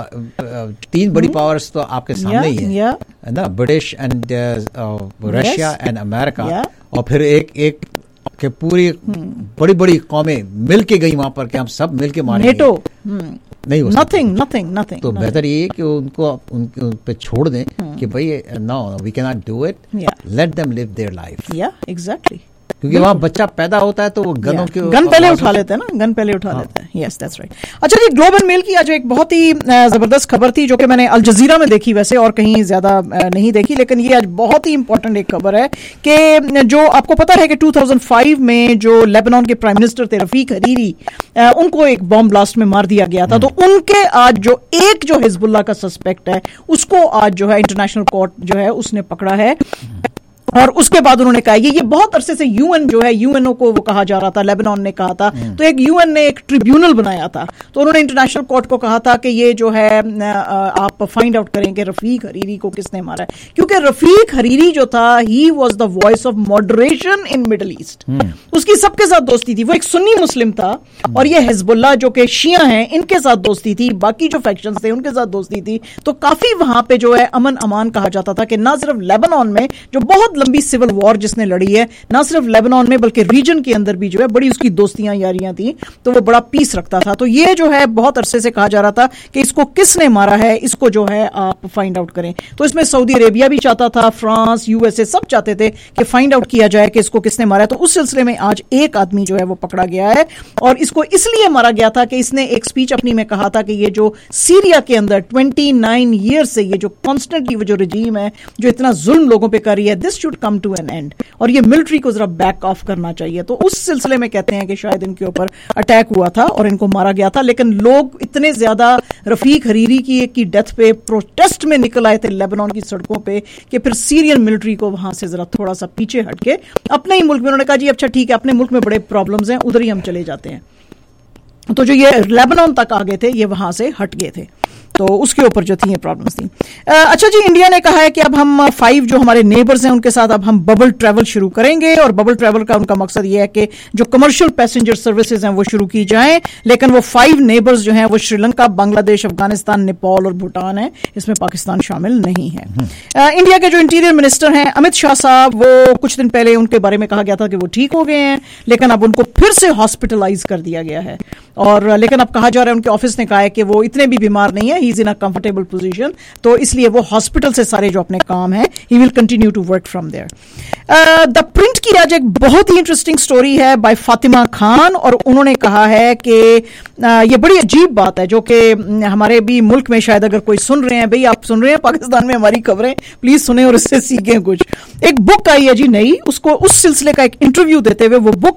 यस तीन बड़ी पावर्स तो आपके सामने ही है ना, British and Russia and America, और फिर एक एक के पूरी बड़ी बड़ी कौमें मिल के गई वहां पर कि हम सब मिल के मारेंगे। नेटो नहीं हो नथिंग नथिंग नथिंग। तो बेहतर ये कि उनको उनके उन पे छोड़ दें कि भाई no we can not do it, let them live their life. या एग्जैक्टली, क्योंकि वहाँ बच्चा पैदा होता है तो वो गनों के गन पहले उठा लेते हैं ना, गन पहले उठा लेते हैं। Yes that's right. अच्छा जी, ग्लोब एंड मेल की आज एक बहुत ही जबरदस्त खबर थी जो कि मैंने अल जजीरा में देखी, वैसे और कहीं ज्यादा नहीं देखी, लेकिन ये आज बहुत ही इंपॉर्टेंट एक खबर है कि जो आपको पता है कि दो हज़ार पाँच में जो लेबनान के प्राइम मिनिस्टर थे रफीक हरीरी, उनको एक बॉम्ब ब्लास्ट में मार दिया गया था। तो उनके आज जो एक जो हिजबुल्लाह का सस्पेक्ट है उसको आज जो है इंटरनेशनल कोर्ट जो है उसने पकड़ा है। और उसके बाद उन्होंने कहा ये ये बहुत अरसे से यूएन जो है, यूएनओ को वो कहा जा रहा था, लेबनान ने कहा था, तो एक यूएन ने एक ट्रिब्यूनल बनाया था। तो उन्होंने इंटरनेशनल कोर्ट को कहा था कि ये जो है आप फाइंड आउट करें कि रफीक हरीरी को किसने मारा है, क्योंकि रफीक हरीरी जो था he was the voice of moderation in Middle East. उसकी सबके साथ दोस्ती थी, वो एक सुन्नी मुस्लिम था, और ये हिजबुल्लाह जो कि शिया हैं इनके साथ दोस्ती थी, बाकी जो फैक्शंस थे उनके साथ दोस्ती थी। तो काफी वहां पे जो है अमन अमान कहा जाता था कि ना सिर्फ लेबनान में जो बहुत लंबी सिविल वॉर जिसने लड़ी है, ना सिर्फ लेबनान में बल्कि रीजन के अंदर भी जो है बड़ी उसकी दोस्तियां यारियां थी, तो वो बड़ा पीस रखता था। तो ये जो है बहुत अरसे से कहा जा रहा था कि इसको किसने मारा है, इसको जो है आप फाइंड आउट करें। तो इसमें सऊदी अरेबिया भी चाहता था, फ्रांस, यूएसए सब चाहते थे कि फाइंड आउट किया जाए कि इसको किसने मारा है। तो उस सिलसिले में आज एक आदमी जो है वो पकड़ा गया है, और इसको इसलिए मारा गया था कि इसने एक स्पीच अपनी में कहा था कि ये जो सीरिया के अंदर उनतीस ईयर से ये जो कॉन्स्टेंटली वो जो रजीम है जो इतना जुल्म लोगों पे कर रही है, this should come to an end, और ये मिलिट्री को जरा बैक ऑफ करना चाहिए। तो उस सिलसिले में कहते हैं कि शायद इनके ऊपर अटैक हुआ था और इनको मारा गया था। लेकिन लोग इतने ज्यादा रफीक हरीरी की की डेथ पे प्रोटेस्ट में निकल आए थे लेबनान की सड़कों पे कि फिर सीरियन मिलिट्री को वहां से जरा थोड़ा सा पीछे हटके अपने ही मुल्क में उन्होंने कहा जी अच्छा ठीक है, अपने मुल्क में बड़े प्रॉब्लम्स हैं, उधर ही हम चले जाते हैं। तो जो ये लेबनान तक आ गए थे ये वहां से हट गए थे, तो उसके ऊपर जो थी ये प्रॉब्लम्स थी। अच्छा जी, इंडिया ने कहा है कि अब हम फाइव जो हमारे नेबर्स हैं उनके साथ अब हम बबल ट्रैवल शुरू करेंगे, और बबल ट्रैवल का उनका मकसद ये है कि जो कमर्शियल पैसेंजर सर्विसेज हैं वो शुरू की जाएं। लेकिन वो फाइव नेबर्स जो हैं वो श्रीलंका, बांग्लादेश, अफगानिस्तान, नेपाल और भूटान है, इसमें पाकिस्तान शामिल नहीं है। आ, इंडिया के जो इंटीरियर मिनिस्टर हैं अमित शाह साहब, वो कुछ दिन पहले उनके बारे में कहा गया था कि वो ठीक हो गए हैं, लेकिन अब उनको फिर से हॉस्पिटलाइज कर दिया गया है। और लेकिन अब कहा जा रहा है, उनके ऑफिस ने कहा है कि वो इतने भी बीमार नहीं है, he is in a comfortable position, तो इसलिए वो हॉस्पिटल से सारे जो अपने काम है he will continue to work from there. The Print की आज एक बहुत ही इंटरेस्टिंग स्टोरी है बाय फातिमा खान, और उन्होंने कहा है कि uh, ये बड़ी अजीब बात है जो कि हमारे भी मुल्क में शायद अगर कोई सुन रहे हैं, भाई आप सुन रहे हैं पाकिस्तान में हमारी खबरें, प्लीज सुने और इससे सीखें कुछ। एक बुक आई है जी नई, उसको उस सिलसिले का एक इंटरव्यू देते हुए वो बुक